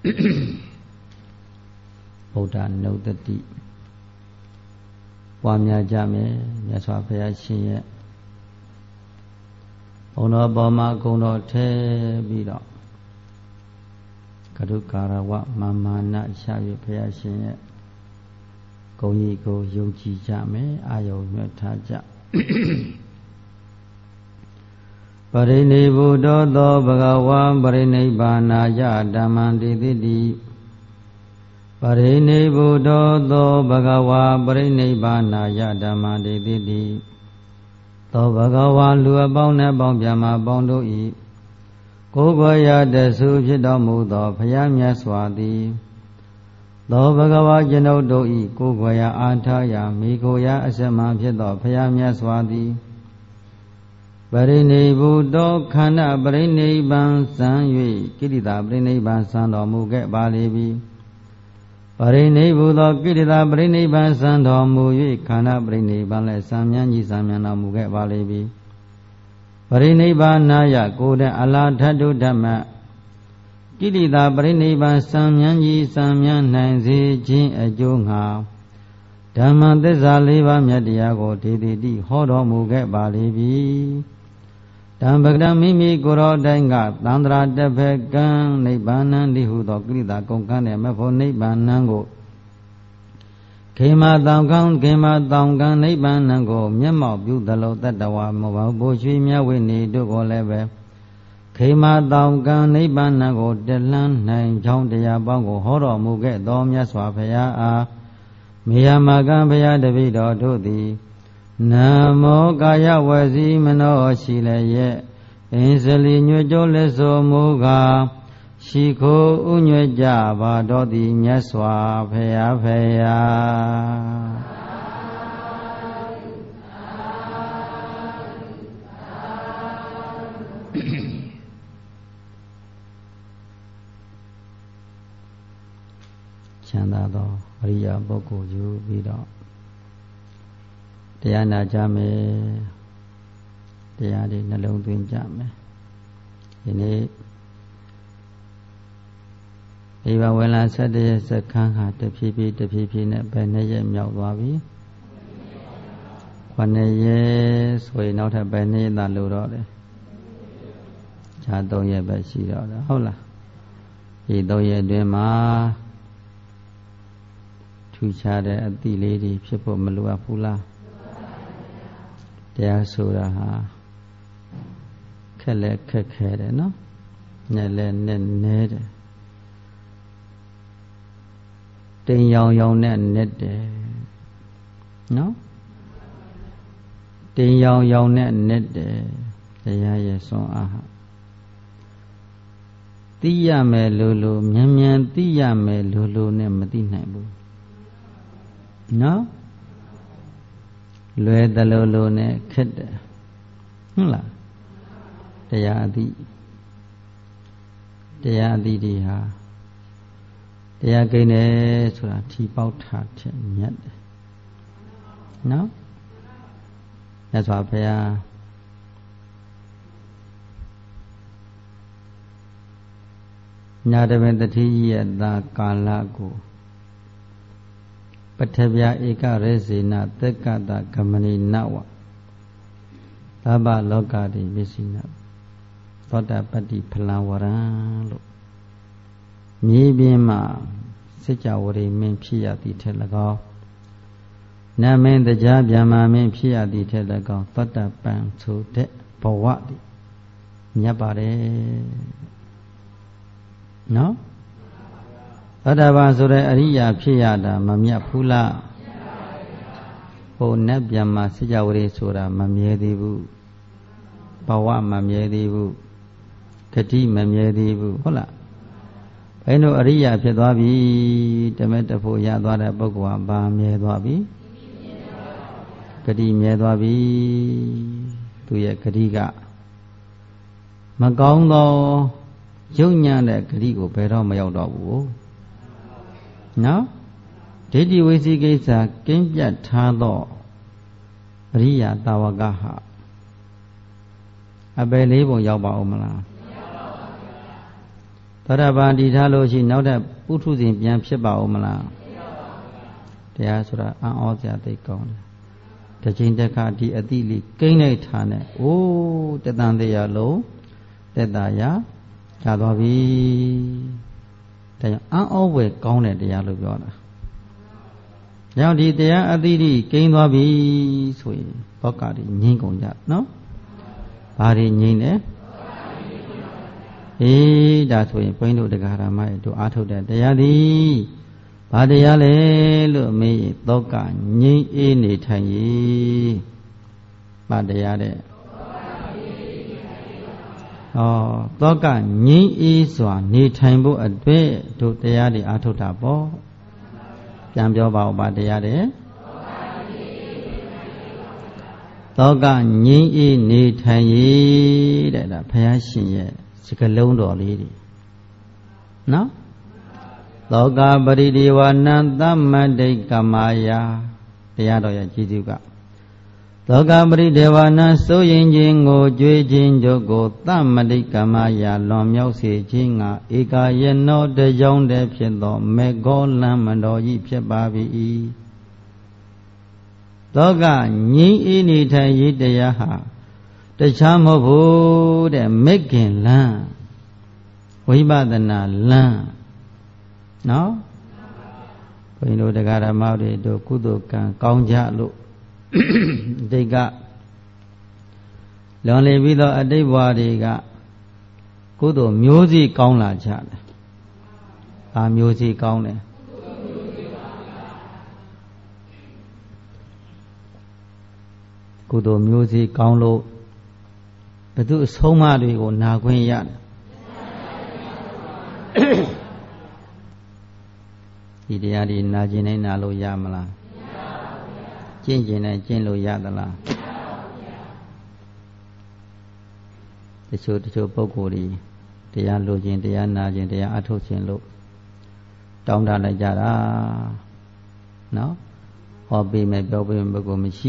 ဗုဒ္ဓနုတ္တိပွားများကြမယ်မြတ်စွာဘုရားရှင်ရဲ့ဘုံတော်ပေါ်မှာဂုဏ်တော်ထဲပြီးတော့ကရုကာရဝမာမာနရှာ၍ဘုရားရှင်ရဲ့ဂုဏ်ကြီးကိုယုံကြည်ကြမယ်အာယုံညွှတ်ထားကြပရိနိဗ္ဗုတောသောဘဂဝါပရိနိဗ္ဗာနာယဓမ္မံတိတိတိပရိနိဗ္ဗုတောသောဘဂဝါပရိနိဗ္ဗာနာယဓမ္မံတိတိတိသောဘဂဝါလူအပေါင်းနဲ့ပေါင်းပြန်မှာပေါင်းတို့၏ကိုယ်ကိုယ်ရတဆုဖြစ်တော်မူသောဘုရားမြတ်စွာသည်သောဘဂဝါကျွန်ုပ်တို့၏ကိုယ်ကိုယ်ရအာထာယမိကိုရအစမံဖြစ်သောဘုရားမြတ်စွာသည်ပရိနိဗ္ဗုတောခန္ဓာပရိနိဗ္ဗာန်စံ၍ကိရိတာပရိနိဗ္ဗာန်စံတော်မူခဲ့ပါလေပြီပရိနိဗ္ဗုသောကိရိတာပရိနိဗ္ဗာန်စံတော်မူ၍ခန္ဓာပရိနိဗ္ဗာန်လည်းစံမြန်းကြီးစံမြန်းတော်မူခဲ့ပါလေပြီပရိနိဗ္ဗာနာယကိုယ်တဲ့အလားထတုဓမ္မကိရိတာပရိနိဗ္ဗာန်စံမြန်းကြီးစံမြန်းနိုင်စေခြင်းအကျိုးငှာဓမ္မသစ္စာ၄ပါးမြတ်တရားကိုဒေတိတိဟောတော်မူခဲ့ပါလေပြီတံပကံမိမိကိုယ်တော်တိုင်းကသန္တရာတဖက်ကံနိဗ္ဗာန်တိဟုသောကိရိတာကုန်ကံတဲ့မဖို့နိဗ္ဗာန်ကိုခေမတောင်ကံခေမတောင်ကံနိဗ္ဗာန်ကိုမျက်မှောက်ပြုသလိုတတ္တဝါမဘောဘိုးရွှေမြတ်ဝိနေတို့ကိုလည်းပဲခေမတောင်ကံနိဗ္ဗာန်ကိုတလှမ်းနိုင်ချောင်းတရားပေါင်းကိုဟောတော်မူခဲ့သောမြတ်စွာဘုရားအားမေယမကံဘုရားတပည့်တော်တို့သည်နမောကာယဝစီမနောရှိလည်းရဲ့အင်းစလီညွတ်ကြလက်ဆိုမူကားရှိခိုးဥညွတ်ကြပါတော်သည်မြတ်စွာဘုရားချမ်းသာသောအရိယာပုဂ္ဂိုလ်ယူပြီးတော့တရားနာကြမယ်တရားတွေနှလုံးသွင်းကြမယ်ဒီနေ့ဒီဘဝလ17ရက်စခန်းဟာတဖြည်းဖြည်းနဲ့ဘယ်နှစ်ရက်မြောက်သွားပြီ9ရက်ဆိုရင်နောက်ထပ်ဘယ်နှစ်ရက်သာလိုတော့တယ်ခြား3ရက်ပဲရှိတော့တယ်ဟုတ်လားဒီ3ရက်အတွင်းမှာထူးခြားတဲ့အသည့်လေးတွေဖြစ်ဖို့မလိုအပ်ဘူးလားတရားဆိုတာဟာခက်လဲခက်ခဲတယ်နော်နဲ့လဲနဲ့နဲတယ်တင်ရောင်နဲ့နဲ့တယ်နော်တင်ရောင်နဲ့နဲ့တယ်တရားရဲ့စွမ်းအားဟာသိရမယ်လို့မြန်သိရမယ်လို့နဲ့မသိနိုင်ဘူးနော်လွယ်တလို့နဲ့ခက်တယ်ဟုတ်လားတရားအသည့်တွေဟာတရားကိန်းတယ်ဆိုတာထီပေါက်ထားတဲ့မြတ်တယ်နော်မြတ်စွာဘုရားညာတပင်တတိယတာကာလကိုပထဗျာဧကရေစေနသက္ကတဂမဏိနဝသဗ္ဗလောကတိပစ္စည်းနသောတာပတ္တိဖလံဝရံလို့မြေပြင်မှာစကြဝဠာမင်းဖြစ်ရသည်ထက်၎င်းနမင်းတရားဗျာမာမင်းဖြစ်ရသည်ထက်၎င်းသောတာပန်ဆိုတဲ့ဘဝသည်မြတ်ပါတယ်နော်သောတာပန်ဆိုတဲ့အရိယာဖြစ်ရတာမမြတ်ဘူးလားဟိုနတ်ဗျာမာစကြဝဠာဆိုတာမမြဲသေးဘူးဘဝမမြဲသေးဘူးဂတိမမြဲသေးဘူးဟုတ်လားဘယ်လိုအရိယာဖြစ်သွားပြီတမက်တဖို့ရသွားတဲ့ပုဂ္ဂိုလ်ကဘာမြဲသွားပြီဂတိမြဲသွားပြီသူရဲ့ဂတိကမကောင်းသောယုံညံ့တဲ့ဂတိကိုဘယ်တော့မရောက်တော့ဘူးနော်ဒိဋ္ဌိဝိသိကိစ္စကင်းပြတ်ထားသောအရိယာတာဝကဟာအပယ်လေးပုံရောက်ပါဦးမလားသောတာပန်တည်ထားလို့ရှိနောက်တဲ့ပုထုဇဉ်ပြန်ဖြစ်ပါဦးမလားတရားဆိုတာအံ့ဩစရာသိကောင်းတယ်တစ်ချိန်တစ်ခါဒီအတိလေးကိန်းလိုက်ထားနဲ့အိုးတသံတရားလုံးသက်သာရရသွားပြီဒါကြောင့်အံ့ဩဝယ်ကောင်းတဲ့တရားလို့ပြောတာကြောင့်ဒီတရားအတိတိကိန်းသွားပြီဆိုရင်ဘောကတွေငြိမ်းကုန်ကြနော်ဘာတွေငြိမ်းလဲဒါဆိုရင်ဘုန်းကြီးတို့တရားဓမ္မရဲ့တို့အားထုတ်တဲ့တရားသည်ဘာတရားလဲလို့မေးရင်သောကငြိမ်းအေးနေထိုင်၏ဘာတရားတဲ့သောကငြိမ်းအေးစွာနေထိုင်ဖို့အတွက်တို့တရားတွေအားထုတ်တာပေါ့ပြန်ပြောပါဦးဘာတရားတဲ့သောကငြိမ်းအေးနေထိုင်၏တဲ့ဒါဘုရားရှင်ရဲ့စကလုံးတော်လေးတွေနော်သောကပရိဒေဝနံသမ္မတိကမာယာတရားတော်ရဲ့ကြီးစုကသောကပရိဒေဝနံစိုးရင်ခြင်းကိုကြွေးခြင်းတို့ကိုသမ္မတိကမာယာလွန်မြောက်စေခြင်းငါဧကာယနောတကြောင့်တည်းဖြစ်သောမေဃောလံမတော်ကြီးဖြစ်ပါ၏သောကငြိမ်းအေးနေထိုင်ရေးတရားဟာတခြားမဟုတ်ဘူးတဲ့မေခင်လံဝိပဿနာလံနော်ဘုန်းကြီးတို့တရားဓမ္မတွေတို့ကုသိုလ်ကံကောင်းကြလို့အတိတ်ကလွန်လေပြီးတော့အတိတ်ဘဝတွေကကုသိုလ်မျိုးစီကောင်းလာကြတယ်။ဘာမျိုးစီကောင်းလဲ။ကုသိုလ်မျိုးစီကောင်းလို့ဘုသူအဆုံးအမတွေကိုနာခွင့်ရတယ်။ဒီတရားဒီနာကျင်နိုင်နာလို့ရမလားကျင့်ကျင်နိုင်ကျင့်လို့ရသလားတချို့ပုဂ္ဂိုလ်တွေတရားလိုခြင်းတရားနာခြင်းတရားအထုတ်ခြင်းလို့တောင်းတလိုက်ကြတာနော်ဟောပေးမယ်ပြောပေးမယ်ပုဂ္ဂိုလ်မရှိ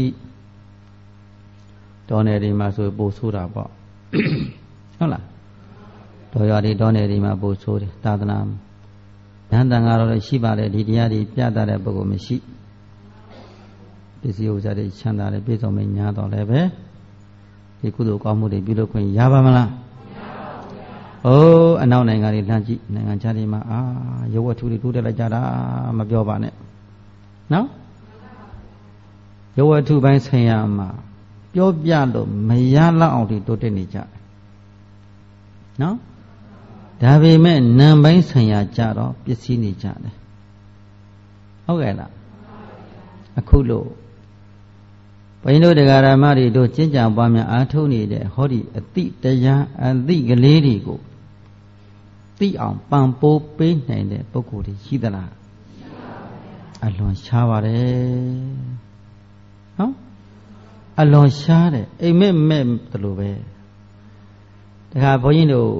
တောနယ်တွေမှာဆိုပို့ဆိုးတာပေါ့ဟုတ်လားတော်ရတွေတောနယ်တွေမှာပို့ဆိုးတယ်သာသနာဉာဏ်တန်ကတော့ရှိပါတယ်ဒီတရားတွေပြတတ်တဲ့ပုဂ္ဂိုလ်မရှိပစ္စည်းဥစ္စာတွေချမ်းသာတယ်ပြည့်စုံမညာတော့လည်းပဲဒီကုသိုလ်ကောင်းမှုတွေပြုလုပ်ခွင့်ရပါမလားမရပါဘူးဗျာ။အိုးအနောက်နိုင်ငံတွေလှမ်းကြည့်နိုင်ငံခြားတွေမှာရုပ်ဝတ္ထုတွေတိုးတက်လိုက်ကြတာမပြောပါနဲ့နော်ရုပ်ဝတ္ထုပိုင်းဆိုင်ရာမှာပြောပြလို့မရလောက်အောင်တိုးတက်နေကြတယ်နော်ဒါပေမဲ့နာမ်ပိုင်းဆိုင်ရာကြတော့ပစ္စည်းနေကြတယ်ဟုတ်ကဲ့လားအခုလို့ဘုန်းကြီးတို့တရားဓမ္မတွေတို့ကျင့်ကြံပွားများအားထုတ်နေတဲ့ဟောဒီအတိတရားအတိကလေးတွေကိုသိအောင်ပံ့ပိုးပေးနိုင်တဲ့ပုဂ္ဂိုလ်တွေရှိသလားရှိပါဘူးအလွန်ရှားပါတယ်နော်အလွန်ရှားတယ်အိမ်မက်မဲ့တလို့ပဲတခါဘုန်းကြီးတို့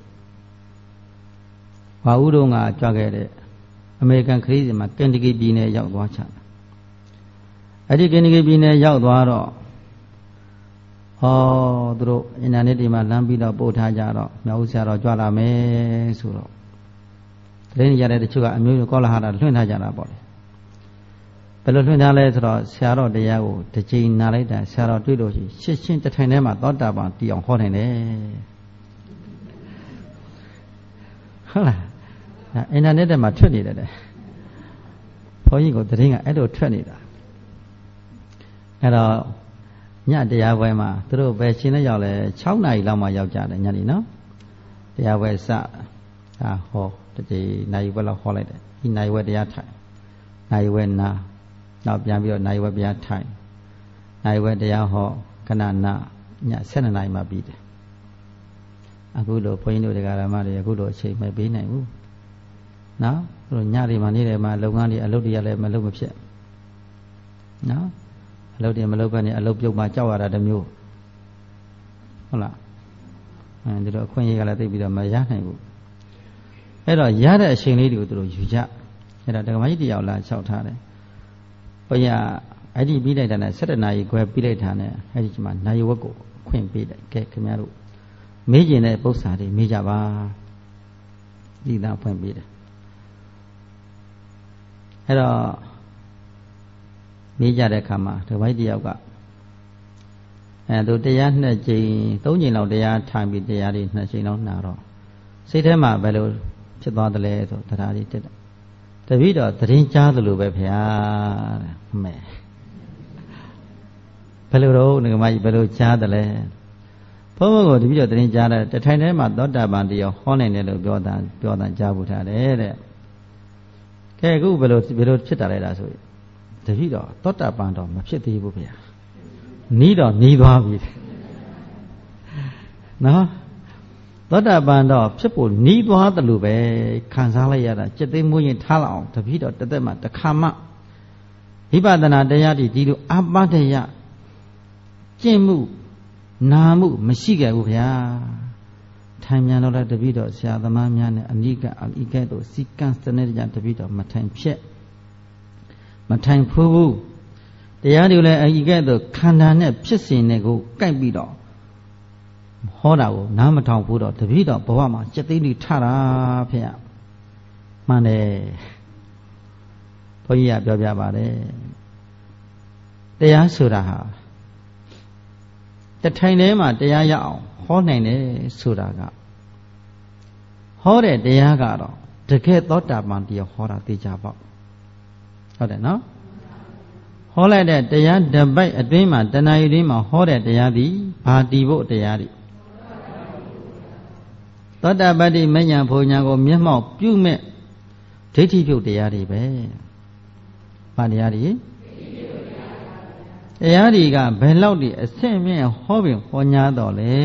ဝါဥတို့ကကြွခဲ့တဲ့အမေရိကန်ခရီးစဉ်မှာကန်တကီပြည်နယ်ရောက်သွားချတာအဲ့ဒီကန်တကီပြည်နယ်ရောက်သွားတော့သူတို့အင်တာနက်တွေမှာလမ်းပြီးတော့ပို့ထားကြတော့မြောက်ဦးဆရာတော်ကြွလာမယ်ဆိုတော့သတင်းရတဲ့တချို့ကအမျိုးမျိုးကောလာဟတာလွှင့်ထားကြတာပေါ့လေဘယ်လိုလွှင့်ထားလဲဆိုတော့ဆရာတော်တရားကိုတစ်ချိန်နာလိုက်တာဆရာတော်တွေ့လို့ရှိရှင်းရှင်းတထိုင်ထဲမှာသောတာပန်တည်အောင်ဟောနိုင်တယ်ဟုတ်လားအင်တာနက်ထဲမှာထွက်နေတယ်ဘုန်းကြီးကိုသတင်းကအဲ့လိုထွက်နေတာအဲ့တော့ညတရားပွဲမှာသူတို့ပဲရှင်းလက်ရောက်လဲ6နာရီလောက်မှရောက်ကြတယ်ညနေနော်တရားပွဲစဟောတတိနာရီပွဲလောက်ဟောလိုက်တယ်ဒီနာရီပွဲတရားထိုင်နာရီပွဲနာနောက်ပြန်ပြီးတော့နာရီပွဲတရားထိုင်နာရီပွဲတရားဟောခဏနာည7နာရီမှပြီးတယ်အခုလိုဘုန်းကြီးတို့တရားဓမ္မတွေအခုလိုအချိန်မပေးနိုင်ဘူးနော်သူတို့ညတွေမှာနေတယ်မှာလုပ်ငန်းတွေအလုပ်တွေလည်းမလုပ်မဖြစ်နော်အလုပ်တွေမလုပ်ဘဲနဲ့အလုပ်ပြုတ်မှကြောက်ရတာတမျိုးဟုတ်လားဒီတော့အခွင့်အရေးကလည်းသိပြီးတော့မရနိုင်ဘူးအဲ့တော့ရတဲ့အချိန်လေးတွေကိုသူတို့ယူကြအဲ့ဒါဒကမကြီးတယောက်လာလျှောက်ထားတယ်ဘုရားအဲ့ဒီပြီးလိုက်တာနဲ့7နာရီခွဲပြီးလိုက်တာနဲ့အဲ့ဒီမှာနာရီဝက်ကိုခွင့်ပေးတယ်ကဲခင်ဗျားတို့မေးကျင်တဲ့ပု္ပ္ပာတွေမေးကြပါဒီသားဖွင့်ပေးတယ်အဲ့တော့မေးကြတဲ့အခါမှာဒီဘိုက်တယောက်ကသူတရား2 ကြိမ်3 ကြိမ်လောက်တရားထိုင်ပြီးတရားတွေ2 ကြိမ်လောက်နာတော့စိတ်ထဲမှာဘယ်လိုဖြစ်သွားသလဲဆိုတရားတွေတက်တယ်တပည့်တော်သတင်းကြားသလိုပဲဖေဟာတဲ့မဲဘယ်လိုတော့ငမကြီးဘယ်လိုကြားသလဲဘုန်းဘုန်းကိုတပည့်တော်သတင်းကြားတယ်တထိုင်ထဲမှာသောတာပန်တရားဟောနိုင်တယ်လို့ပြောတာကြားဖို့ထားတယ်တဲ့ကဲအခုဘယ်လိုဖြစ်တာလဲဒါဆိုတပည့်တော်သောတာပန်တော့မဖြစ်သေးဘူးဖေဟာနီးတော့နီးသွားပြီနော်သောတာပန်တော့ဖြစ်ဖို့နီးသွားတယ်လို့ပဲခံစားလိုက်ရတာจิตသိမ်းမှုရင်ထားလောက်အောင်တပည့်တော်တစ်သက်မှတစ်ခါမှဝိပဿနာတရားဒီလိုအပတ္တယကျင့်မှုနာမှုမရှိခဲ့ဘူးဗျာထိုင်မြန်တော့လည်းတပည့်တော်ဆရာသမားများနဲ့အနိကအကဲ့သို့စီကံစနစ်ကြတပည့်တော်မထိုင်ဖြစ်မထိုင်ဖူးဘူးတရားတွေလည်းအကဲ့သို့ခန္ဓာနဲ့ဖြစ်စဉ်တွေကိုကိုက်ပြီးတော့ဟောတာကိုနားမထောင်ဘူးတော့တပည့်တော်ဘဝမှာစက်သိန်းတွေထတာဖေရမှန်တယ်ဘုန်းကြီးကပြောပြပါတယ်တရားဆိုတာဟာတထိုင်ထဲမှာတရားရအောင်ဟောနိုင်တယ်ဆိုတာကဟောတဲ့တရားကတော့တကယ်သောတာပန်တရားဟောတာသိကြပေါ့ဟုတ်တယ်နော်ဟောလိုက်တဲ့တရားတပိုက်အတွင်းမှာတဏှာယူတွင်းမှာဟောတဲ့တရားသည်ဘာတည်ဖို့တရားသည်သောတာပတ္တိမဉ္ဇဉ်ဘုံညာကိုမျက်မှောက်ပြုမဲ့ဒိဋ္ဌိပြုတ်တရားတွေပဲဘာတရားတွေတရားတွေကဘယ်လောက်ဒီအဆင့်မြင့်ဟောပင်ဟောညာတော်လေ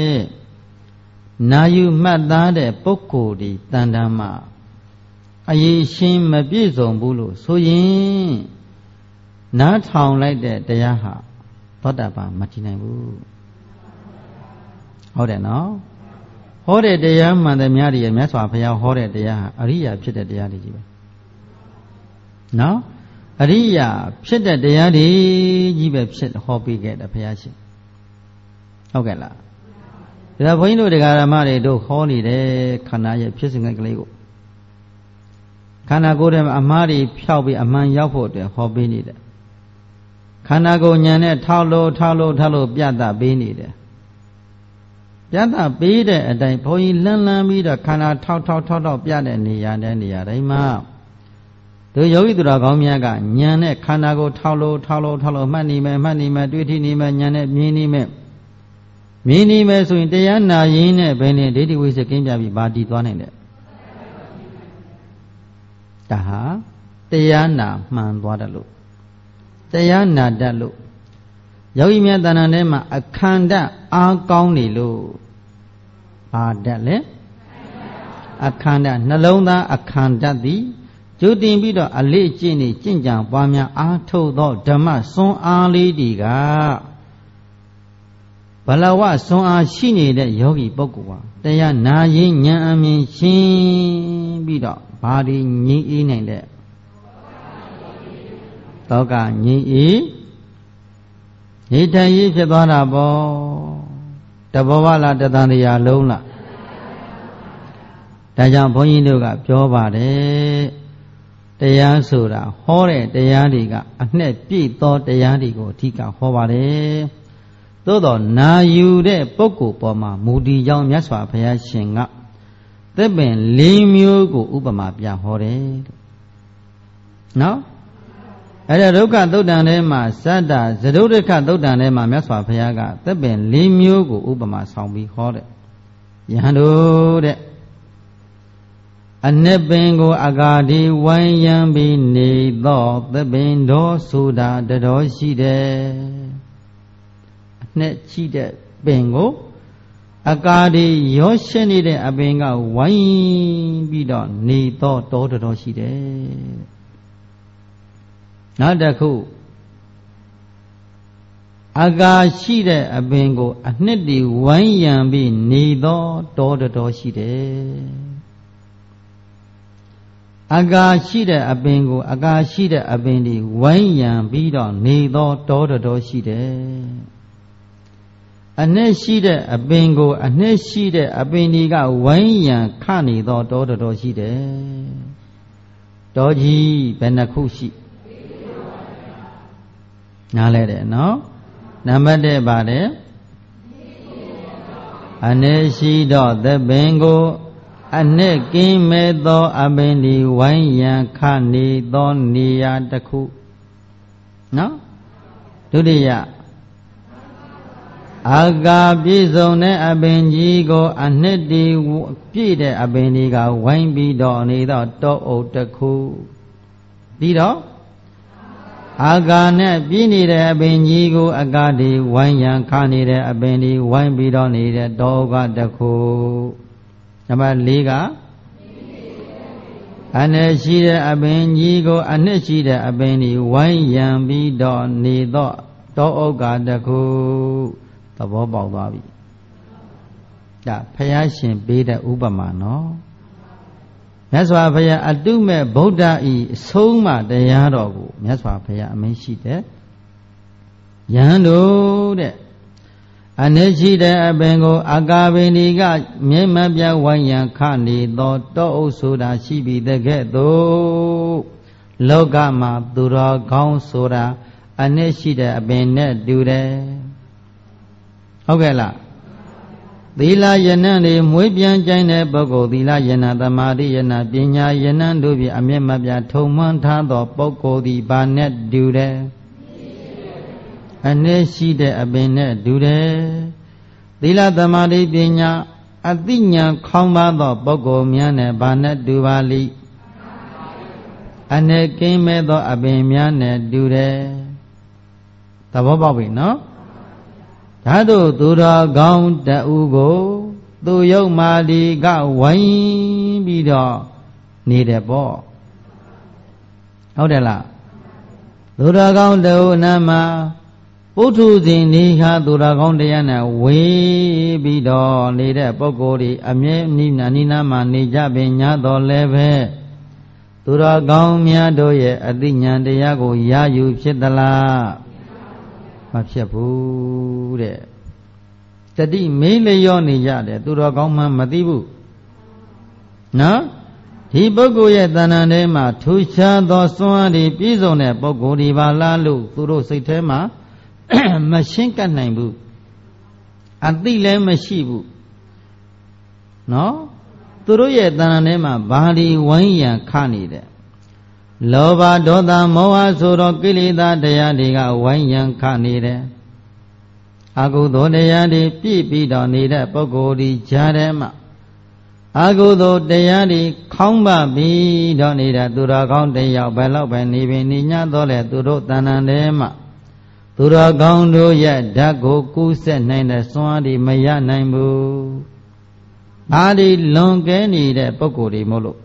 နာယူမှတ်သားတဲ့ပုဂ္ဂိုလ်ဒီတန်တမ်းမှာအရေးရှင်းမပြည့်စုံဘူးလို့ဆိုရင်နားထောင်လိုက်တဲ့တရားဟာသောတာပန်မတည်နိုင်ဘူးဟုတ်တယ်နော်ဟောတဲ့တရားမှန်တယ်များတွေမြတ်စွာဘုရားဟောတဲ့တရားဟာအရိယာဖြစ်တဲ့တရားတွေကြီးပဲနော်အရိယာဖြစ်တဲ့တရားတွေကြီးပဲဖြစ်ဟောပေးခဲ့တယ်ဘုရားရှင်ဟုတ်ကဲ့လားဒါဘုန်းကြီးတို့တရားဓမ္မတွေတို့ဟောနေတယ်ခန္ဓာရဲ့ဖြစ်စဉ်ကလေးကိုခန္ဓာကိုယ်ထဲမှာအမှားတွေဖျောက်ပြီးအမှန်ရောက်ဖို့အတွက်ဟောပေးနေတယ်ခန္ဓာကိုယ်ဉာဏ်နဲ့ထောက်လို့ပြသပေးနေတယ်ပြသပေးတဲ့အတိုင်းဘုန်းကြီးလှမ်းပြီးတော့ခန္ဓာထောက်ပြတဲ့နေရာတိုင်းမှာတို့ယောဂီသူတော်ကောင်းများကဉာဏ်နဲ့ခန္ဓာကိုထောက်လို့မှတ်နေမယ်တွေးထိနေမယ်ဉာဏ်နဲ့မြင်နေမယ်ဆိုရင်တရားနာရင်းနဲ့ဘယ်နဲ့ဒိဋ္ဌိဝိသေကင်းပြပြီးဘာတည်သွားနိုင်တယ်ဒါဟာတရားနာမှန်သွားတယ်လို့တရားနာတတ်လို့ယောဂီများတဏ္ဍာထဲမှာအခန္ဓာအားကောင်းနေလို့ဘာတတ်လဲအခန္ဓာနှလုံးသားအခန္ဓာသည်ကျူတင်ပြီးတော့အလေးကျင့်နေကျင့်ကြံပွားများအားထုတ်သောဓမ္မစွမ်းအားလေးတွေကဘလဝစွမ်းအားရှိနေတဲ့ယောဂီပုဂ္ဂိုလ်ဟာတရားနာရင်ဉာဏ်အမြင်ရှင်းပြီးတော့ဘာဒီငြိမ်းအေးနိုင်တဲ့တောကငြိမ်းအေးနေထိုင်ရေးဖြစ်သွားတာပေါ့တဘောဝလားတသံတရားလုံးလားဒါကြောင့်ဘုန်းကြီးတို့ကပြောပါတယ်တရားဆိုတာဟောတဲ့တရားတွေကအနှစ်ပြည့်သောတရားတွေကိုအဓိကဟောပါတယ်သို့တော့နာယူတဲ့ပုဂ္ဂိုလ်ပေါ်မှာမူတည်ကြောင်းမြတ်စွာဘုရားရှင်ကသစ်ပင်၄မျိုးကိုဥပမာပြဟောတယ်နော်အဲ့ဒါဒုက္ခသုတ်တံထဲမှာဇတ္တဇဒုဒ္ဒခသုတ်တံထဲမှာမြတ်စွာဘုရားကသစ်ပင်၄မျိုးကိုဥပမာဆောင်ပြီးဟောတယ်ယဟန်တို့တဲ့အနစ်ပင်ကိုအကာဒီဝိုင်းရန်ပြီးနေသောသစ်ပင်တော်ဆိုတာတတော်ရှိတယ်အနှစ်ရှိတဲ့ပင်ကိုအကာဒီရောရှင်းနေတဲ့အပင်ကဝိုင်းပြီးတော့နေသောတော်တတော်ရှိတယ်နောက်တစ်ခုအကာရှိတဲ့အပင်ကိုအနှစ်တည်းဝိုင်းရန်ပြီးနေသောတော်တတော်ရှိတယ်အကာရှိတဲ့အပင်ကိုအကာရှိတဲ့အပင်ဒီဝိုင်းရံပြီးတော့နေသောတောတော်ရှိတယ်နှစ်ရှိတဲ့အပင်ကိုအနှစ်ရှိတဲ့အပင်ဒီကဝိုင်းရန်ခနေသောတောတော်ရှိတယ်တောကြီးဘယ်နှခုရှိနားလဲတယ်နော်နံပါတ်1ပါတယ်အနှစ်ရှိသောသပင်ကိုအနှစ်ကင်းမဲ့သောအပင်ဒီဝိုင်းရန်ခနေသောနေရာတစ်ခုနော်ဒုတိယအာကာပြည့်စုံတဲ့အပင်ကြီးကိုအနှစ်တည်ပြည့်တဲ့အပင်ဒီကဝိုင်းပြီးတော့နေသောတောအုပ်တစ်ခုပြီးတော့အာကာနဲ့ပြည့်နေတဲ့အပင်ကြီးကိုအကာဒီဝိုင်းရန်ခနေတဲ့အပင်ဒီဝိုင်းပြီးတော့နေတဲ့တောကတစ်ခုနံပါတ်4ကအနှစ်ရှိတဲ့အပင်ကြီးကိုအနှစ်ရှိတဲ့အပင်ဒီဝိုင်းရန်ပြီးတော့နေသောတောအုပ်ကတစ်ခုသဘောပေါက်သွားပြီဒါဘုရားရှင်ပေးတဲ့ဥပမာနော်မြတ်စွာဘုရားအတုမဲ့ဗုဒ္ဓဤအဆုံးအမတရားတော်ကိုမြတ်စွာဘုရားအမိန့်ရှိတဲ့ယဟန်တို့တဲ့အနှစ်ရှိတဲ့အပင်ကိုအာကာပင်ဒီကမြဲမပြဝိုင်းရန်ခနေသောတောအုပ်ဆိုတာရှိပြီးတဲ့ကဲ့သို့လောကမှာသူတော်ကောင်းဆိုတာအနှစ်ရှိတဲ့အပင်နဲ့တူတယ်ဟုတ်ကဲ့လားသီလယနံတွေမွေးပြန်ကြိုင်တဲ့ပုဂ္ဂိုလ်သီလယနံသမာဓိယနံပညာယနံတို့ဖြင့်အမျက်မပြထုံမှန်းထားသောပုဂ္ဂိုလ်သည်ဘာနဲ့တူတယ်အနှစ်ရှိတဲ့အပင်နဲ့တူတယ်သီလသမာဓိပညာအသိဉာဏ်ခေါင်းပါသောပုဂ္ဂိုလ်များနဲ့ဘာနဲ့တူပါလိအနှစ်ကင်းမဲ့သောအပင်များနဲ့တူတယ်သဘောပေါက်ပြီနော်ဓာတုသူတော်ကောင်းတဦးကိုသူယုတ်မာဒီကဝိုင်းပြီးတော့နေတယ်ပေါ့ဟုတ်တယ်လားသူတော်ကောင်းတဦးနာမှာပုထုဇဉ်နေခါသူတော်ကောင်းတရားနဲ့ဝေးပြီးတော့နေတဲ့ပုဂ္ဂိုလ်တွေအမြဲနိနာမှာနေကြပင်ညာတော်လည်းပဲသူတော်ကောင်းများတို့ရဲ့အသိဉာဏ်တရားကိုရယူဖြစ်သလားမဖြစ်ဘူးတဲ့တတိမေးလျောနေရတယ်သူတော်ကောင်းမှမသိဘူးနော်ဒီပုဂ္ဂိုလ်ရဲ့တဏ္ဍာထဲမှာထူးခြားသောစွမ်းအားတွေပြည့်စုံတဲ့ပုဂ္ဂိုလ်ဒီပါလားလို့သူတို့စိတ်ထဲမှာမရှင်းကပ်နိုင်ဘူးအသိလည်းမရှိဘူးနော်သူတို့ရဲ့တဏ္ဍာထဲမှာဘာဒီဝိုင်းရန်ခနေတယ်လောဘဒေါသမောဟဆိုသောကိလေသာတရားတွေကဝိုင်းရန်ခနေတယ်အကုသိုလ်တရားတွေပြည့်ပြီးတော့နေတဲ့ပုဂ္ဂိုလ်ဒီကြားထဲမှာအကုသိုလ်တရားတွေခေါင်းပပြီးတော့နေတဲ့သူတော်ကောင်းတယောက်ဘယ်လောက်ပဲနေပင်နေညတော့လေသူတို့တဏ္ဍာထဲမှာသူတော်ကောင်းတို့ရဲ့ဓာတ်ကိုကူးဆက်နိုင်တဲ့စွမ်းအားတွေမရနိုင်ဘူးအားဒီလွန်ကဲနေတဲ့ပုဂ္ဂိုလ်တွေမို့လို့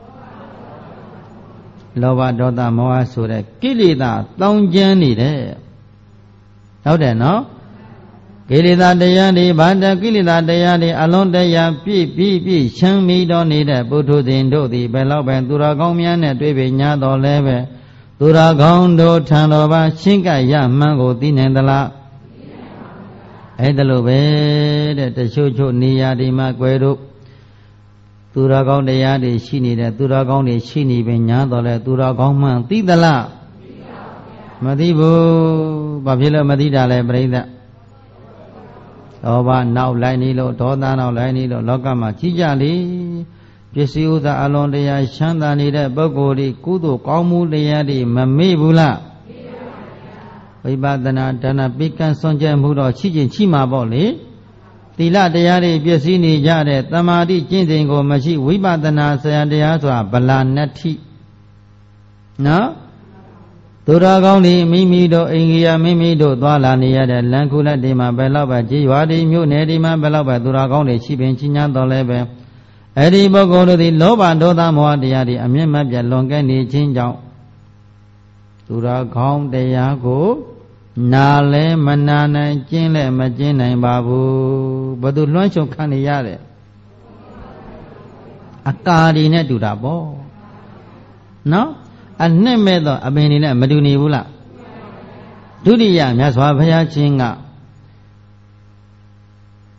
လောဘဒေါသမောဟဆိုတဲ့ကိလေသာတောင်းကျမ်းနေတယ်ဟုတ်တယ်နော်ကိလေသာတရားတွေဘာတကိလေသာတရားတွေအလုံးတရားပြည့်ချမ်းမီတော်နေတဲ့ပုထုဇဉ်တို့သည်ဘယ်လောက်ပဲသူတော်ကောင်းများနဲ့တွေ့ပေညာတော်လဲပဲသူတော်ကောင်းတို့ထံတော်ပါရှင်းကပ်ရမှန်းကိုသိနိုင်သလားအဲ့ဒါလိုပဲတဲ့တချို့နေရာဒီမှာကွယ်တို့သူတော်ကောင်းတရားတွေရှိနေတဲ့သူတော်ကောင်းတွေရှိနေပင်ညာတော်လဲသူတော်ကောင်းမှန်သိသလားမသိဘူးဘာဖြစ်လို့မသိတာလဲပြိဿလောဘနောက်လိုက်နေလို့ဒေါသနောက်လိုက်နေလို့လောကမှာကြီးကြလေပစ္စည်းဥစ္စာအလွန်တရာချမ်းသာနေတဲ့ပုဂ္ဂိုလ်ဒီကုသိုလ်ကောင်းမှုတရားတွေမမေ့ဘူးလားဝိပဿနာဒါနပိကံစွန့်ကြဲမှုတော့ရှိချင်းရှိမှာပေါ့လေသီလတရားတွေပြည့်စည်နေကြတဲ့တမာတိကျင့်စဉ်ကိုမရှိဝိပဿနာဆရာတရားဆိုတာဗလာနတ္ထိနော်သူတော်ကောင်းတွေမိမိတို့အိမ်ကြီးရမိမိတို့သွားလာနေရတဲ့လမ်းခုလက်တွေမှာဘယ်တော့ပဲကြေးရွာတွေမြို့နယ်တွေမှာဘယ်တော့ပဲသူတော်ကောင်းတွေရှိပင်ချင်းညာတော်လဲပဲအဲ့ဒီပုဂ္ဂိုလ်တို့သည်လောဘဒေါသမောဟတရားတွေအမြင့်မပြတ်လွန်ကဲနေခြင်းကြောင့်သူတော်ကောင်းတရားကိုနာလဲမနာနိုင်ကျင့်လဲမကျင့်နိုင်ပါဘူးဘယ်သူလွှမ်းခြုံခံနေရတဲ့အကာဒီနဲ့တူတာပေါ့နော်အနှစ်မဲ့တော့အပင်တွေနဲ့မတူနေဘူးလားဒုတိယမြတ်စွာဘုရားရှင်က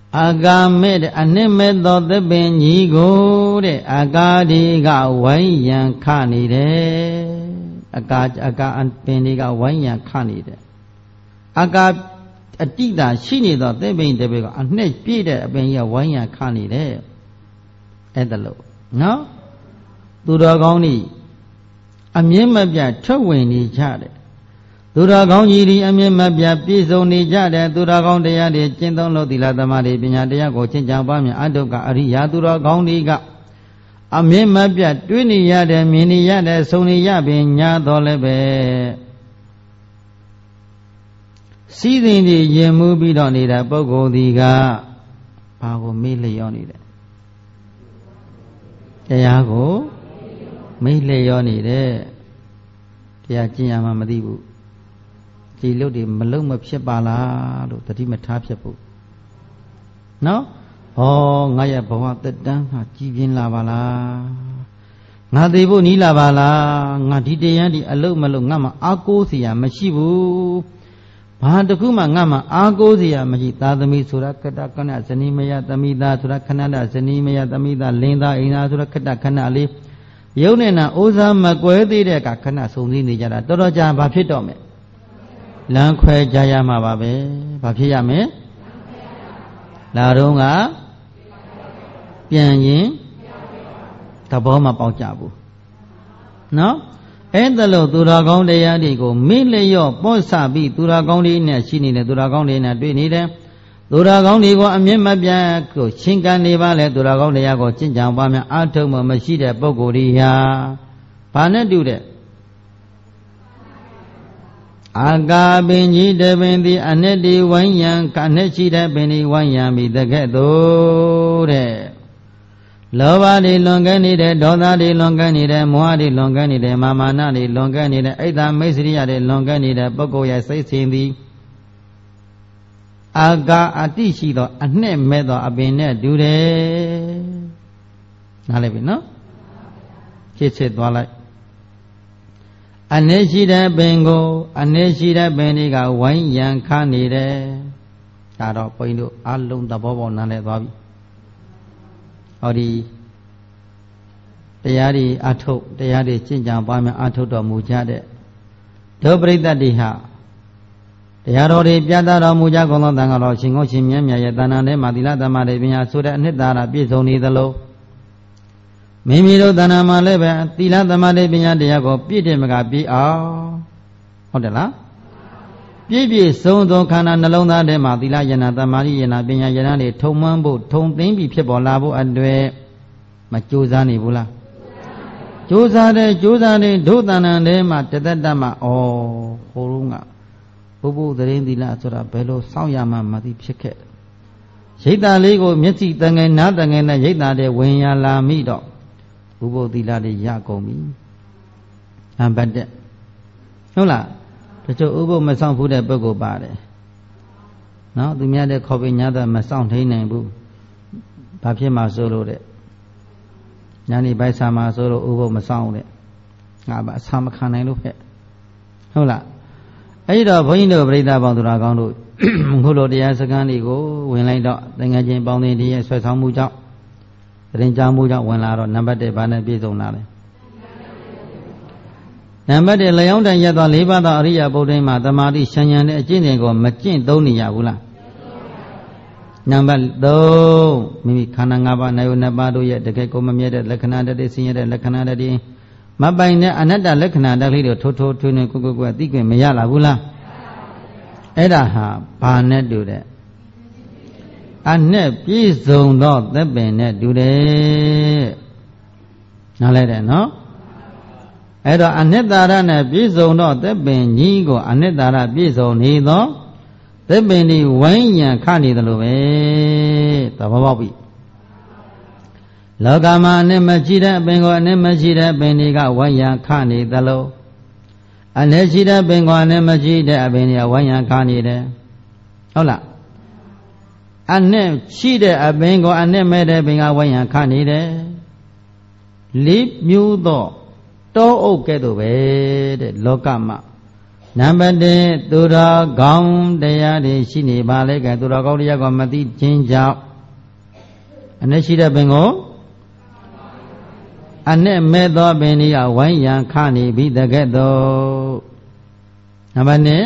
အာကာမဲ့အနှစ်မဲ့သောသစ်ပင်ကြီးကိုတဲ့အာကာဒီကဝိုင်းရန်ခနေတယ်အာကာပင်တွေကဝိုင်းရန်ခနေတယ်အာကာအတိတာရှိနေသောသစ်ပင်တစ်ပင်ကအနှစ်ပြည့်တဲ့အပင်ကြီးကဝိုင်းရန်ခနေတယ်အဲ့ဒါလို့နော်သူတော်ကောင်းဤအမြင့်မပြတ်ထွက်ဝင်နေကြတယ်သူတော်ကောင်းကြီးဒီအမြင့်မပြတ်ပြည့်စုံနေကြတယ်သူတော်ကောင်းတရားတွေကျင့်သုံးလို့သီလသမာဓိပညာတရားကိုကျင့်ကြံပါမြတ်အတုကအရိယာသူတော်ကောင်းတွေကအမြင့်မပြတ်တွေ့နေရတယ်မြင်နေရတယ်ဆုံနေရပင်ညာတော်လည်းပဲစီးစိမ်တွေရင်မှုပြီးတော့နေတဲ့ပုဂ္ဂိုလ်ဒီကဘာကိုမေ့လျော့နေတယ်တရားကိုမေ့လျော့နေတယ်တရားကျင့်ရမှမသိဘူးကြည်လို့တွေမလုံးမဖြစ်ပါလားလို့တတိမထားဖြစ်ဖို့နော်ဟောငါရဲ့ဘဝတက်တန်းဟာကြည်ပြင်းလာပါလားငါသိဖို့နီးလာပါလားငါဒီတရားဒီအလုံးမလုံးငါမှအားကိုးเสียမရှိဘူးဘာတခုမှငါမှအားကိုးเสียမရှိသာသမီဆိုတာခတ္တခဏဇနီးမယသမိသားဆိုတာခဏတဇနီးမယသမိသားလင်းသားအိမ်သားဆိုတာခတ္တခဏလေးရုပ်နဲ့နာအိုးစားမကွဲသေးတဲ့အခါခဏစုံစည်းနေကြတာတော်တော်ကြာဘာဖြစ်တော့မယ်လမ်းခွဲကြရမှာပါပဲဘာဖြစ်ရမလဲလာတော့ကပြန်ရင်သဘောမပေါက်ကြဘူးနော်အဲ့ဒါလို့သူတော်ကောင်းတရားတွေကိုမိလျော့ပေါ့ဆပြီးသူတော်ကောင်းတွေနဲ့ရှိနေတယ်သူတော်ကောင်းတွေနဲ့တွေ့နေတယ်သူတော်ကောင်းတွေကိုအမြင့်မပြတ်ကိုရှင်းကန်နေပါလေသူတော်ကောင်းတရားကိုကျင့်ကြံပါများအာထုံမမရှိတဲ့ပုဂ္ဂိုလ်တွေဟာဘာနဲ့တူတဲ့အာကာပင်ကြီးတပင်သည်အနှစ်ဒီဝိုင်းရန်ကနှစ်ရှိတဲ့ပင်ဒီဝိုင်းရန်ပြီးတကဲ့သို့တဲ့လောဘတွေလွန်ကဲနေတဲ့ဒေါသတွေလွန်ကဲနေတဲ့မောဟတွေလွန်ကဲနေတဲ့မာမာနတွေလွန်ကဲနေတဲ့အိတ်သာမိတ်ဆွေရတွေလွန်ကဲနေတဲ့ပုဂ္ဂိုလ်ရဲ့စိတ်စဉ်သည်အာကာအတိရှိသောအနှစ်မဲ့သောအပင်နဲ့တူတယ်နားလည်ပြီနော်ဖြစ်စစ်သွားလိုက်အနည်းရှိတဲ့ပင်ကိုအနည်းရှိတဲ့ပင်တွေကဝိုင်းရန်ခနေတယ်ဒါတော့ဘုန်းကြီးတို့အလုံးသဘောပေါက်နားလည်သွားပြီဟောဒီတရားတွေအထုတ်တရားတွေကျင့်ကြံပွားများအထုတ်တော်မူကြတဲ့ဒုပရိသတ်တိဟတရားတော်တွေပြသတော်မူကြကုန်သောတန်ခါတော်ရှင်ကောင်းရှင်မြတ်မြတ်ရဲ့တဏ္ဍာထဲမှာသီလသမာဓိပညာဆိုတဲ့အနှစ်သာရပြည့်စုံနေသလိုမိမိတို့တဏ္ဍာမှာလည်းပဲသီလသမာဓိပညာတရားကိုပြည့်တယ်မကပြည့်အောင်ဟုတ်တယ်လားပြည့်ပြည့်စုံစုံခန္ဓာနှလုံးသားထဲမှာသီလယနာသမာဓိယနာပညာယနာတွေထုံမှန်းဖို့ထုံသိမ့်ပြီးဖြစ်ပေါ်လာဖို့အတွက်မကြိုးစားနေဘူးလားကြိုးစားတယ်ဒုတဏ္ဍာထဲမှာတသက်တတ်မှာဟိုတုန်းကဘုဘုသတင်းသီလဆိုတာဘယ်လိုစောင့်ရမှမသိဖြစ်ခဲ့ရိတ်တာလေးကိုမျက်စိတငယ်နားတငယ်နဲ့ရိတ်တာတဲ့ဝင်ရလာမိတော့ဘုဘုသီလတွေရကုန်ပြီအဘတ်တဲ့ဟုတ်လားတချို့ဥပုပ်မဆောင်ဘူးတဲ့ပုဂ္ဂိုလ်ပါတယ်နော်သူများတဲ့ခေါ်ပြီးညတော့မဆောင်ထိန်နိုင်ဘူးဘာဖြစ်မှဆိုလို့တဲ့ညနေပိုင်းဆာမှာဆိုလို့ဥပုပ်မဆောင်တဲ့ငါအဆာမခံနိုင်လို့ဖက်ဟုတ်လားအဲ့တော့ဘုန်းကြီးတို့ပရိသတ်ပေါင်းသူတော်ကောင်းတို့ခုလိုတရားစခန်းတွေကိုဝင်လိုက်တော့တန်ခါချင်းပေါင်းသိတဲ့ဆွဲဆောင်မှုကြောင့်တင်ကြောင်းမှုကြောင့်ဝင်လာတော့နံပါတ်1ဘာနဲ့ပြည့်စုံလာလဲနံပါတ်1လျောင်းတန်ရက်သွား၄ပါးသောအရိယာပုဒ်တိုင်းမှာသမာဓိရှဉ္ဉံတဲ့အကျင့်တွေကိုမကျင့်သုံးနေရဘူးလားနံပါတ်3မိမိခန္ဓာ၅ပါးနာယု2ပါးတို့ရဲ့တကယ်ကိုမမြဲတဲ့လက္ခဏာတည်းဆင်းရဲတဲ့လက္ခဏာတည်းမပိုင်တဲ့အနတ္တလက္ခဏာတည်းလေးတွေထိုးထွေးကိုသိခွင့်မရလာဘူးလားအဲ့ဒါဟာဘာနဲ့တူတဲ့အနဲ့ပြည့်စုံသောသက်ပင်နဲ့တူတယ်နားလဲတယ်နော်အဲ့တော့အနှစ်သာရနဲ့ပြည့်စုံသောသက်ပင်ကြီးကိုအနှစ်သာရပြည့်စုံနေသောသက်ပင်ဒီဝိုင်းရန်ခနေတယ်လို့ပဲသဘောပေါက်ပြီလောကမှာအနှစ်မရှိတဲ့အပင်ကိုအနှစ်မရှိတဲ့အပင်တွေကဝိုင်းရန်ခနေသလိုအနှစ်ရှိတဲ့ပင်ကိုအနှစ်မရှိတဲ့အပင်တွေကဝိုင်းရန်ခနေတယ်ဟုတ်လားအနှစ်ရှိတဲ့အပင်ကိုအနှစ်မဲ့တဲ့ပင်ကဝိုင်းရန်ခနေတယ်လေးမျိုးသောတောအုပ်ကဲ့သို့ပဲတဲ့လောကမှာ Number 1 သူတော်ကောင်းတရားတွေရှိနေပါလေကဲသူတော်ကောင်းတရားကမသိခြင်းကြောင့်အ내ရှိတဲ့ပင်ကိုအ내မဲ့သောပင်ဒီကဝိုင်းရန်ခနေပြီးတကဲ့သို့နံပါတ်2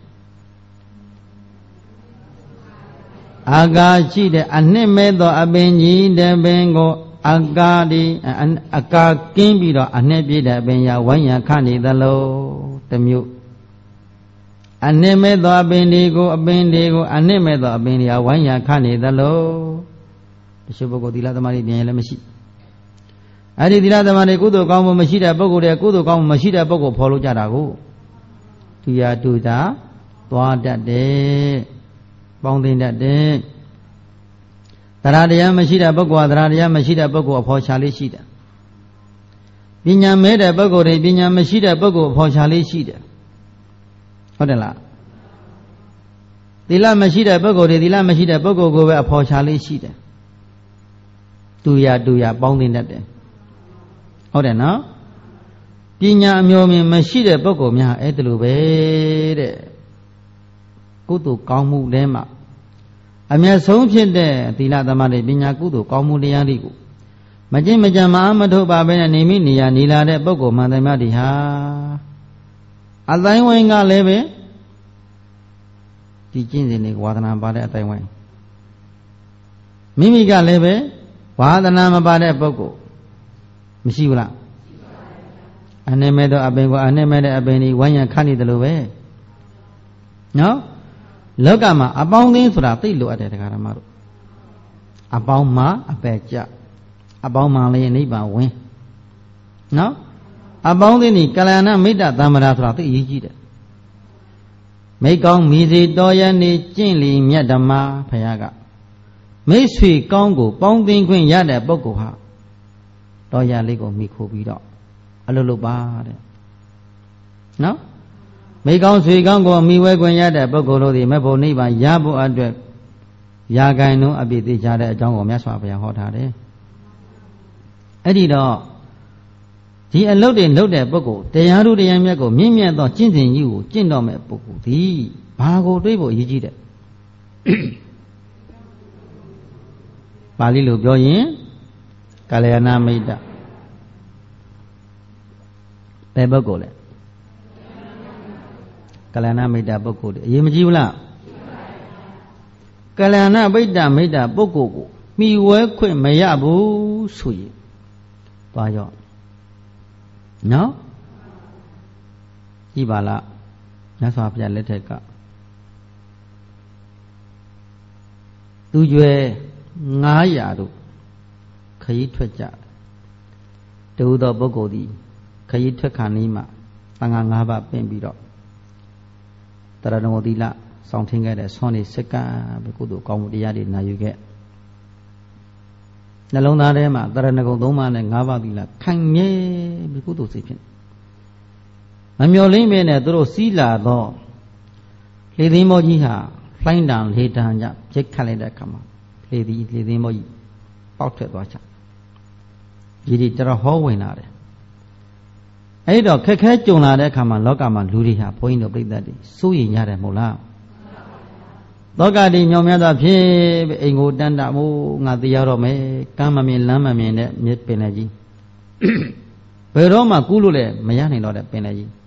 အာကာရှိတဲ့အ내မဲ့သောအပင်ကြီးတဲ့ပင်ကိုအာကာဒီအကာကင်းပြီးတော့အ내ပြည့်တဲ့အပင်ရဝိုင်းရန်ခနေသလိုတမျိုးအ내မဲ့သောအပင်တွေကိုအ내မဲ့သောအပင်တွေကဝိုင်းရန်ခနေသလိုတချို့ပုဂ္ဂိုလ်သီလသမာဓိပြန်လည်းမရှိအဲ့ဒီသီလသမာဓိကုသိုလ်ကောင်းမှုမရှိတဲ့ပုဂ္ဂိုလ်တွေကုသိုလ်ကောင်းမှုမရှိတဲ့ပုဂ္ဂိုလ်ဖော်လို့ကြတာကိုတူရတူတာသွားတတ်တယ်ပေါင်းသိတတ်တယ်တရားမရှိတဲ့ပုဂ္ဂိုလ်ကတရားမရှိတဲ့ပုဂ္ဂိုလ်အဖော်ချလေးရှိတယ်ပညာမဲ့တဲ့ပုဂ္ဂိုလ်တွေပညာမရှိတဲ့ပုဂ္ဂိုလ်အဖော်ချလေးရှိတယ်ဟုတ်တယ်လားသီလမရှိတဲ့ပုဂ္ဂိုလ်တွေသီလမရှိတဲ့ပုဂ္ဂိုလ်ကိုပဲအဖော်ချလေးရှိတယ်တူရပေါင်းသိတတ်တယ်ဟုတ်တယ်နော်ပညာအမျိုးမြင်မရှိတဲ့ပုဂ္ဂိုလ်များအဲ့ဒါလိုပဲတဲ့ကုသိုလ်ကောင်းမှုထဲမှာအမျက်ဆုံးဖြစ်တဲ့သီလသမာဓိပညာကုသိုလ်ကောင်းမှုတရားတွေကိုမကျင့်မကြံမအားမထုတ်ပါဘဲနဲ့နေမိနေရနေလာတဲ့ပုဂ္ဂိုလ်မှန်တယ်များဒီဟာအတိုင်းဝိုင်းကလည်းပဲဒီကျင့်စဉ်တွေဝါဒနာပါတဲ့အတိုင်းဝိုင်းမိမိကလည်းပဲဝါဒနာမပါတဲ့ပုဂ္ဂိုလ်မရှိဘူးလားအ내မဲ့တော့အပင်ကအ내မဲ့တဲ့အပင်ဒီဝိုင်းရန်ခနေတယ်လို့ပဲနော်လောကမှာအပေါင်းအသင်းဆိုတာသိလို့အပ်တယ်တရားဓမ္မတို့အပေါင်းမှာအပယ်ကြအပေါင်းမှလည်းနိဗ္ဗာန်ဝင်နော်အပေါင်းအသင်းဒီကလျာဏမိတ္တသမ္မာဆိုတာသိအရေးကြီးတယ်မိကောင်းမိစီတော်ရနေကျင့်လီမြတ်ဓမ္မဖယားကမိတ်ဆွေကောင်းကိုပေါင်းသိခွင့်ရတဲ့ပုဂ္ဂိုလ်ဟာတော်ရလေးကိုမိခိုးပြီးတော့အလုပ်လုပ်ပါတဲ့နော်မိကောင်းဆွေကောင်းကိုမိဝဲခွင့်ရတဲ့ပုဂ္ဂိုလ်တို့ဒီမဲ့ဖို့နိဗ္ဗာန်ရဖို့အတွက်ရာဂိုင်နှုန်းအပြည့်သိကြတဲ့အကြောင်းကိုမြတ်စွာဘုရားဟောထားတယ်အဲ့ဒီတော့ဒီအလုပ်တွေလုပ်တဲ့ပုဂ္ဂိုလ်တရားတို့တရားမြတ်ကိုမြင့်မြတ်သောကျင့်စဉ်ကြီးကိုကျင့်တော်မဲ့ပုဂ္ဂိုလ်ဒီဘာကိုတွေးဖို့အရေးကြီးတယ်ပါဠိလိုပြောရင်ကာလယနာမိတ်တဘယ်ပုဂ္ဂိုလ်လဲကာလယနာမိတ်တပုဂ္ဂိုလ်အရေးမကြီးဘူးလားကာလယနာမိတ်တပုဂ္ဂိုလ်ကိုမှီဝဲခွင့်မရဘူးဆိုရင်သွားရောနော်ကြည့်ပါလားမြတ်စွာဘုရားလက်ထက်ကသူကျွဲ900တို့ခရီးထွက်ကြတူသောပုဂ္ဂိုလ်သည်ခရီးထွက်ခါနီးမှာသံဃာ9ပါးပင့်ပြီးတော့တရဏဂုံသီလစောင့်ထင်းခဲ့တဲ့ဆွမ်းနေစက္ကန့်ပဲကုသိုလ်ကောင်းမှုတရားတွေနာယူခဲ့နှလုံးသားထဲမှာတရဏဂုံ3ပါးနဲ့9ပါးသီလခိုင်မြဲပြီးကုသိုလ်စိတ်ဖြစ်မမျော်လင့်ပဲနဲ့သူတို့စီးလာတော့လေသိမ်းမောကြီးဟာလှိုင်းတံလေတံကြပြစ်ခတ်လိုက်တဲ့အခါမှာလေသိမ်းမောကြီးပေါက်ထွက်သွားချဒီတော်ဟောဝင်လာတယ်အဲ့တော့ခက်ခဲကြုံလာတဲ့အခါမှာလောကမှာလူတွေဟာဘုန်းကြီးတို့ပြိဿတွေစိုးရိမ်ကြတယ်မဟုတ်လားလောကတိမြောင်များသောဖြင့်အိမ်ကိုတန်တမိုးငါသိရတော့မယ်ကမ်းမမြင်လမ်းမမြင်တဲ့မြစ်ပင်လေကြီးဘယ်တော့မှကူးလို့လည်းမရနိုင်တော့တဲ့ပင်လေကြီး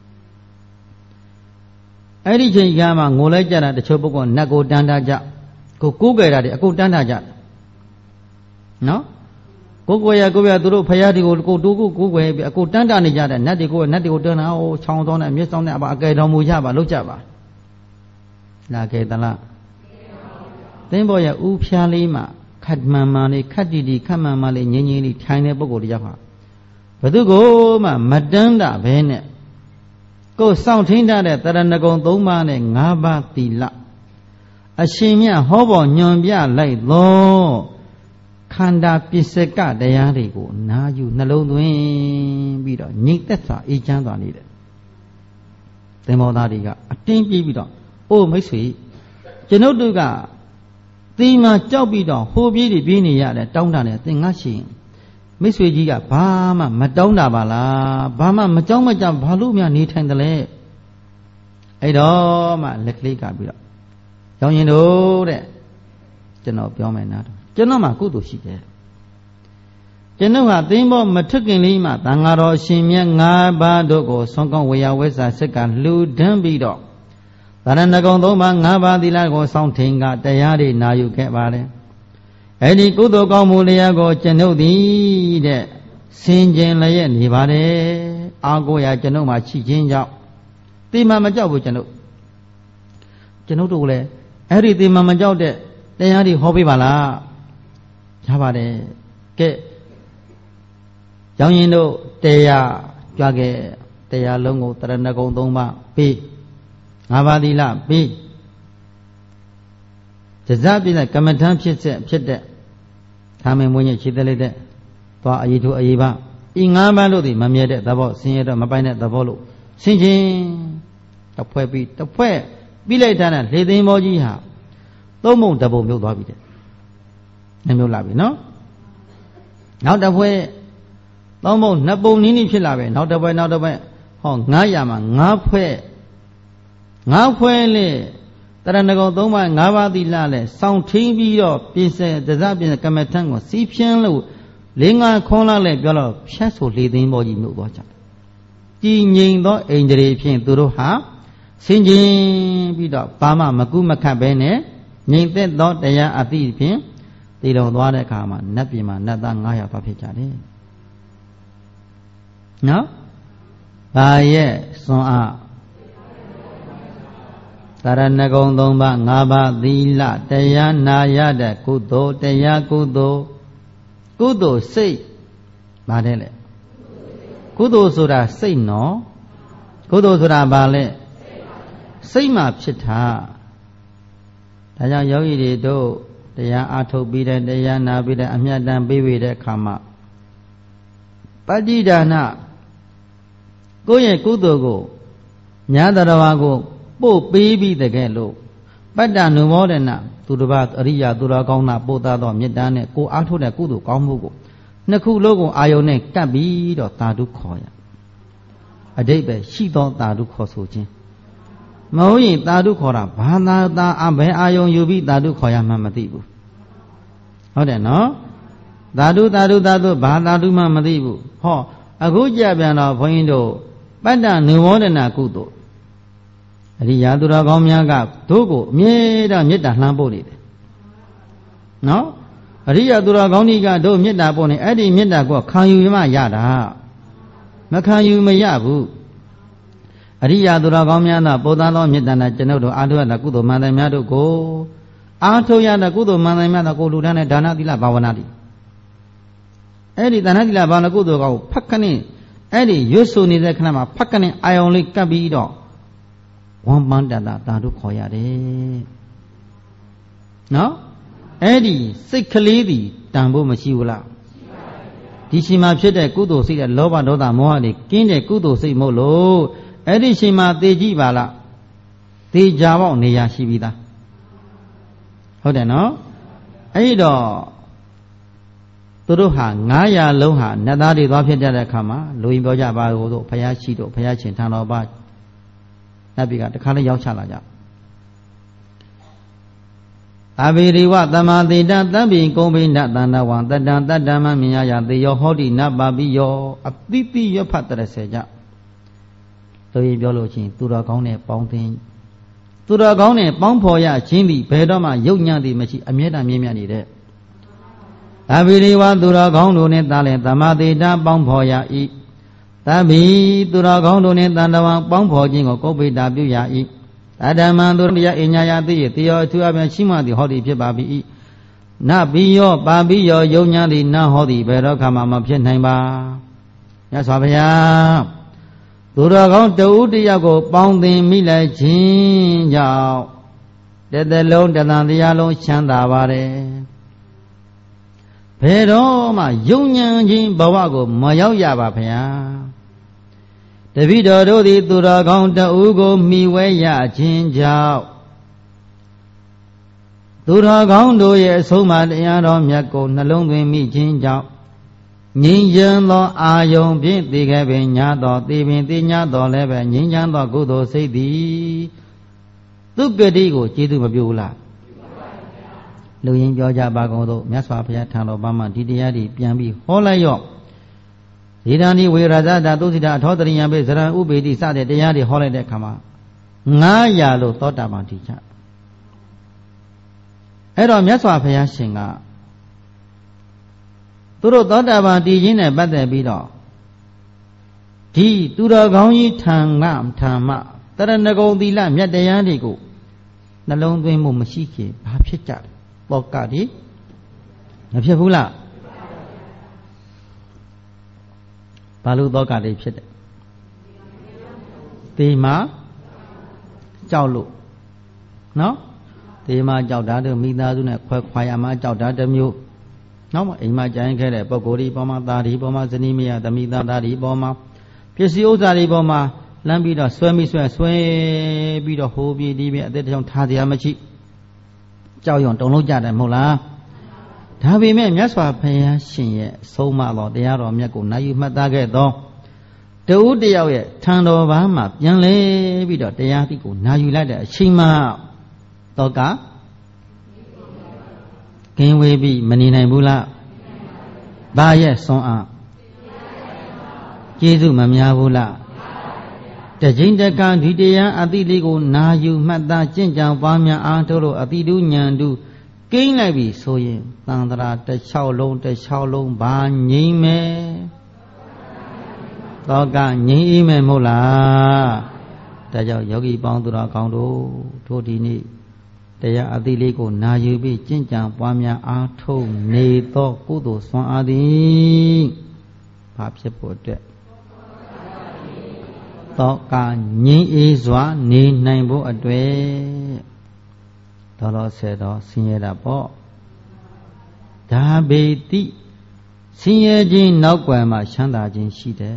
အဲ့ဒီချိန်ကမှငိုလိုက်ကြတာတချို့ပုဂ္ဂိုလ်နတ်ကိုတန်တာကြကိုးကွယ်တာတွေအကုန်တန်တာကြနော်ကိုယ်ကိုယ်ရသူတို့ဖယားတွေကိုကိုတိုးကိုးကွယ်ပြီးအကုန်တန်တာနေကြတဲ့နတ်တွေကိုတန်းတာဟိုချောင်းသောနဲ့မြစ်ဆောင်နဲ့အကယ်တော်မူကြပါလုပ်ကြပါလာခဲ့သလားသင်္ဘောရဥဖျားလေးမှာခတ်မှန်မှန်လေးခတ်တီခတ်မှန်မှန်လေးငင်းလေးထိုင်တဲ့ပုဂ္ဂိုလ်တရားဟာဘယ်သူကိုမှမတန်းတာပဲနဲ့ကိုယ်စောင့်ထင်းထားတဲ့တရဏဂုံ3ပါးနဲ့5ပါးသီလအရှင်မြတ်ဟောပေါ်ညွန်ပြလိုက်သောခန္ဓာပစ္စကတရားတွေကိုနာယူနှလုံးသွင်းပြီးတော့ငြိမ်သက်စွာအေးချမ်းစွာနေတယ်သင်္ဘောသားတွေကအတင်းပြေးပြီးတော့အိုးမိတ်ဆွေကျွန်ုပ်တို့ကသီမာကြောက်ပြီးတော့ဟိုပြေးပြေးနေရတယ်တောင်းတတယ်သင်ငါရှင်မိတ်ဆွေကြီးကဘာမှမတောင်းတာပါလားဘာမှမကြောက်မကြဘာလို့များနေထိုင်တယ်လဲအဲ့တော့မှလက်ကလေးကပြီးတော့ရောင်ရင်တို့တဲ့ကျွန်တော်ပြောမယ်နားကျွန်တော်မှကုသိုလ်ရှိတယ်ကျွန်တော်ဟာသင်္ဘောမထွက်ခင်လေးမှတန်ဃာတော်ရှင်မြတ်၅ပါးတို့ကိုဆွမ်းကောင်းဝေယဝဲစာစက်ကလှူဒန်းပြီးတော့သာရဏဂုံ၃ပါး၅ပါးသီလကိုစောင့်ထိန်ကတရားတွေနာယူခဲ့ပါတယ်အဲ့ဒီကုသိုလ်ကောင်းမှုလျက်ကိုကျွန်ုပ်သည်တဲ့ဆင်ခြင်လျက်နေပါတယ်အာကိုရာကျွန်ုပ်မှာရှိခြင်းကြောင့်တိမမကြောက်ဘူးကျွန်ုပ်တို့လည်းအဲ့ဒီတိမမကြောက်တဲ့တရားတွေဟောပေးပါလားရပါတယ်ကဲရောင်ရင်တို့တရားကြွားခဲ့တရားလုံးကိုတရဏဂုံ၃ပါးပြီး၅ပါးသီလပြီးဇဇပြည့်တဲ့ကမ္မထံဖြစ်တဲ့သာမင်မွေးညက်ခြေသက်လိုက်တဲ့သွားအရေးထိုးအရေးပါဤ၅ပါးတို့သည်မမြဲတဲ့သဘောဆင်းရဲတော့မပိုင်တဲ့သဘောလို့ဆင်းခြင်းတစ်ဖွဲ့ပြီးလိုက်တာနဲ့လေသိမ်းဘောကြီးဟာသုံးပုံတစ်ပုံမြုပ်သွားပြီတဲ့မြုပ်လာပြီနော်နောက်တစ်ဖွဲ့သုံးပုံနှစ်ပုံနီးနီးဖြစ်လာပဲနောက်တစ်ဖွဲ့ဟော900မှာ9ဖွဲ့လေတရဏဂုံ၃ပါး၅ပါးသီလလဲစောင့်ထင်းပြီးတော့ပြင်ဆင်တစပြင်ကမ္မထံကိုစီးဖြန်းလို့၄၅ခွန်းလာလဲပြောတော့ဖြတ်ဆိုလေသိမ်းဘောကြီးမြုပ်သွားကြကြည်ငြိမ်သောအိန္ဒြေဖြင့်သူတို့ဟာဆင်ခြင်ပြီးတော့ဘာမှမကုမခတ်ပဲနဲ့ငြိမ်သက်သောတရားအသိဖြင့်တည်တော်သွားတဲ့အခါမှာနတ်ပြည်မှာနတ်သား900ပါဖြစ်ကြတယ်နော်ဘာရဲ့စွန်အားတရဏဂုံ၃ပါး၅ပါးသီလတရားနာရတဲ့ကုသိုလ်တရားကုသိုလ်စိတ်ဗါတဲ့လေကုသိုလ်ဆိုတာစိတ်နော်ကုသိုလ်ဆိုတာဘာလဲစိတ်မှဖြစ်တာဒါကြောင့်ယောဂီတွေတို့တရားအားထုတ်ပြီးတဲ့တရားနာပြီးတဲ့အမြတ်တမ်းပေးဝေတဲ့အခါမှာပဋိဒါနကိုယ့်ရဲ့ကုသိုလ်ကိုညာတော်ဘာကိုပို့ပေးပြီးတကယ်လို့ပတ္တနုမောဒနာသူတစ်ပါးအရိယာသူတော်ကောင်းနာပို့သားသောမေတ္တာနဲ့ကိုအားထုတ်တဲ့ကုသိုလ်ကောင်းမှုကိုနှစ်ခုလုံးကိုအာယုန်နဲ့ကပ်ပြီးတော့သာဓုခေါ်ရအဓိပ္ပာယ်ရှိသောသာဓုခေါ်ဆိုခြင်းမဟုတ်ရင်သာဓုခေါ်တာဘာသာဘယ်အာယုန်ယူပြီးသာဓုခေါ်ရမှမသိဘူးဟုတ်တယ်နော်သာဓုဘာသာဓုမှမသိဘူးဟောအခုကြပြန်တော့ဘုန်းကြီးတို့ပတ္တနုမောဒနာကုသိုလ်အရိယာသူတော်ကောင်းများကတို့ကိုအမြဲတမ်းမေတ္တာလှမ်းပို့နေတယ်နော်အရိယာသူတော်ကောင်းကြီးကတို့မေတ္တာပို့နေအဲ့ဒီမေတ္တာကိုခံယူမှရတာမခံယူမရဘူးအရိယာသူတော်ကောင်းများသာပို့သားသောမေတ္တာနဲ့ကျွန်ုပ်တို့အားထုတ်ရတဲ့ကုသိုလ်မှန်တယ်များတို့ကိုအားထုတ်ရတဲ့ကုသိုလ်မှန်တယ်များတို့ကိုလူတန်းတဲ့ဒါနသီလဘာဝနာတိအဲ့ဒီဒါနသီလဘာဝနာကုသိုလ်ကောဖတ်ခနဲ့အဲ့ဒီရွတ်ဆိုနေတဲ့ခဏမှာဖတ်ခနဲ့အာယုံလေးကပ်ပြီးတော့ဝမ်းပန်းတတာသာဓုခေါ်ရတယ်နော်အဲ့ဒီစိတ်ကလေးတည်တန်ဖို့မရှိဘူးလားဒီချိန်မှာဖြစ်တဲ့ကုသိုလ်စိတ်တဲ့လောဘဒေါသမောဟတွေကင်းတဲ့ကုသိုလ်စိတ်မို့လို့အဲ့ဒီချိန်မှာသိကြည့်ပါလားသိကြပေါ့နေရာရှိပြီးသားဟုတ်တယ်နော်အဲ့တော့သူတို့ဟာ900လုံးဟာနတ်သားတွေသွားဖြစ်ကြတဲ့အခါမှာလူရင်ပြောကြပါလို့ဘုရားရှိတို့ဘုရားရှင်ထံတော်ပါနတ်ပြည်ကတခါလေးရောက်ချလာကြအဘိရိဝသမာတိတသဗ္ဗိကုံဘိနတန္တဝံတတံတတ္တမမြညာယသေယောဟောတိနပါပိယောအတိတိရဖတ်တရစေကြလူရင်ပြောလို့ချင်းသူတော်ကောင်းနဲ့ပေါင်းသင်းသူတော်ကောင်းနဲ့ပေါင်းဖော်ရခြင်းသည်ဘယ်တော့မှယုတ်ညံ့သည်မရှိအမြဲတမ်းမြဲမြံ့နေတဲ့အဘိရိဝသူတော်ကောင်းတို့နဲ့တားလဲသမာတိတပေါင်းဖော်ရ၏သဗ္ဗိသူတော်ကောင်းတို့နှင့်တန်တဝံပေါင်းဖော်ခြင်းကိုကုပ္ပိတာပြုရ၏အဓမ္မံသူတရားအညာယသိရတေယောအထူးအပြင်ရှိမှသည်ဟောသည်ဖြစ်ပါ၏နပိယောပါပိယောယုံညာသည်နဟောသည်ဘယ်တော့ခါမှမဖြစ်နိုင်ပါမြတ်စွာဘုရားသူတော်ကောင်းတဦးတယောက်ကိုပေါင်းသင်မိလိုက်ခြင်းကြောင့်တသက်လုံးတသံတရားလုံးချမ်းသာပါတယ်ဘယ်တော့မှယုံညာခြင်းဘဝကိုမရောက်ရပါဗျာတပည့်တော်တို့သည်သူတော်ကောင်းတဦးကိုမှီဝဲရခြင်းကြောင့်သူတော်ကောင်းတို့ရဲ့အဆုံးအမတရားတော်မြတ်ကိုနှလုံးသွင်းမိခြင်းကြောင့်ငြိမ်းချမ်းသောအာယုံဖြင့်သိခဲ့ပင်ညာတော်သိပင်သိညာတော်လည်းပဲငြိမ်းချမ်းသောကုသိုလ်စိတ်သည်သူကတိကိုကျေးဇူးမပြုဘူးလားလူရင်းပြောကြပါကုန်သောမြတ်စွာဘုရားထံတော်ဘာမှဒီတရားတွေပြန်ပြီးဟောလိုက်ရော့ဒီတန်ဒီဝေရဇတာသုစိတာအထောတရိယံပိဇရံဥပေတိစတဲ့တရားတွေဟောလိုက်တဲ့အခါမှာ900လို့သောတာပန်ထီချအဲ့တော့မြတ်စွာဘုရားရှင်ကသူတို့သောတာပန်တည်ခြင်းနဲ့ပတ်သက်ပြီးတော့ဒီသူတော်ကောင်းကြီးထံမှတရဏဂုံသီလမြတ်တရားတွေကိုနှလုံးသွင်းမှုမရှိခင်ဘာဖြစ်ကြလဲတောကတိမဖြစ်ဘူးလားဘာလို့တောကတိဖြစ်တယ်ဒီမှာကြောက်လို့နော်ဒီမှာကြောက်တာတို့မိသားစုနဲ့ခွာရမှာကြောက်တာတစ်မျိုးနောက်မှအိမ်မှာကြိုင်ခဲ့တဲ့ပုဂ္ဂိုလ်ဒီပေါ်မှာသားဒီပေါ်မှာဇနီးမယားသမီးသားဒီပေါ်မှာပစ္စည်းဥစ္စာဒီပေါ်မှာလမ်းပြီးတော့ဆွဲပြီးတော့ဟိုပြေဒီပြေအသက်တောင်ထားတရားမရှိကြောက်ရွံ့တုန်လို့ကြတယ်မဟုတ်လားဒါပေမဲ့မြတ်စွာဘုရားရှင်ရဲ့ဆုံးမတော်တရားတော်မြတ်ကိုနိုင်ယူမှတ်သားခဲ့သောတဦးတယောက်ရဲ့ထံတော်ဘာမှပြန်လဲပြီးတော့တရားသိကိုနိုင်ယူလိုက်တဲ့အချိန်မှတော့ကကင်းဝေးပြီးမနေနိုင်ဘူးလားဘာရဲ့ဆွမ်းအားကျေးဇူးမများဘူးလားတကြိမ်တကံဒီတရားအတိလေးကိုနာယူမှတ်သားကျင့်ကြံပွားများအားထုတ်လို့အတိတုဉဏ်တုကိန်းလိုက်ပြီဆိုရင်သံဃာတစ်လျှောက်လုံးဘာငြိမ့်မယ်သောကငြိမ့်အေးမယ်မဟုတ်လားဒါကြောင့်ယောဂီပေါင်းသူတော်ကောင်းတို့ထိုဒီနေ့တရားအတိလေးကိုနာယူပြီးကျင့်ကြံပွားများအားထုတ်နေသောကုသိုလ်ဆွမ်းအားသည်ဘာဖြစ်ဖို့အတွက်သောကငြိမ်းအေးစွာနေနိုင်ဖို့အတွက်တော်ဆယ်တော်ဆင်းရဲတာပေါ့ဒါပေတိဆင်းရဲခြင်းနောက်ွယ်မှာချမ်းသာခြင်းရှိတယ်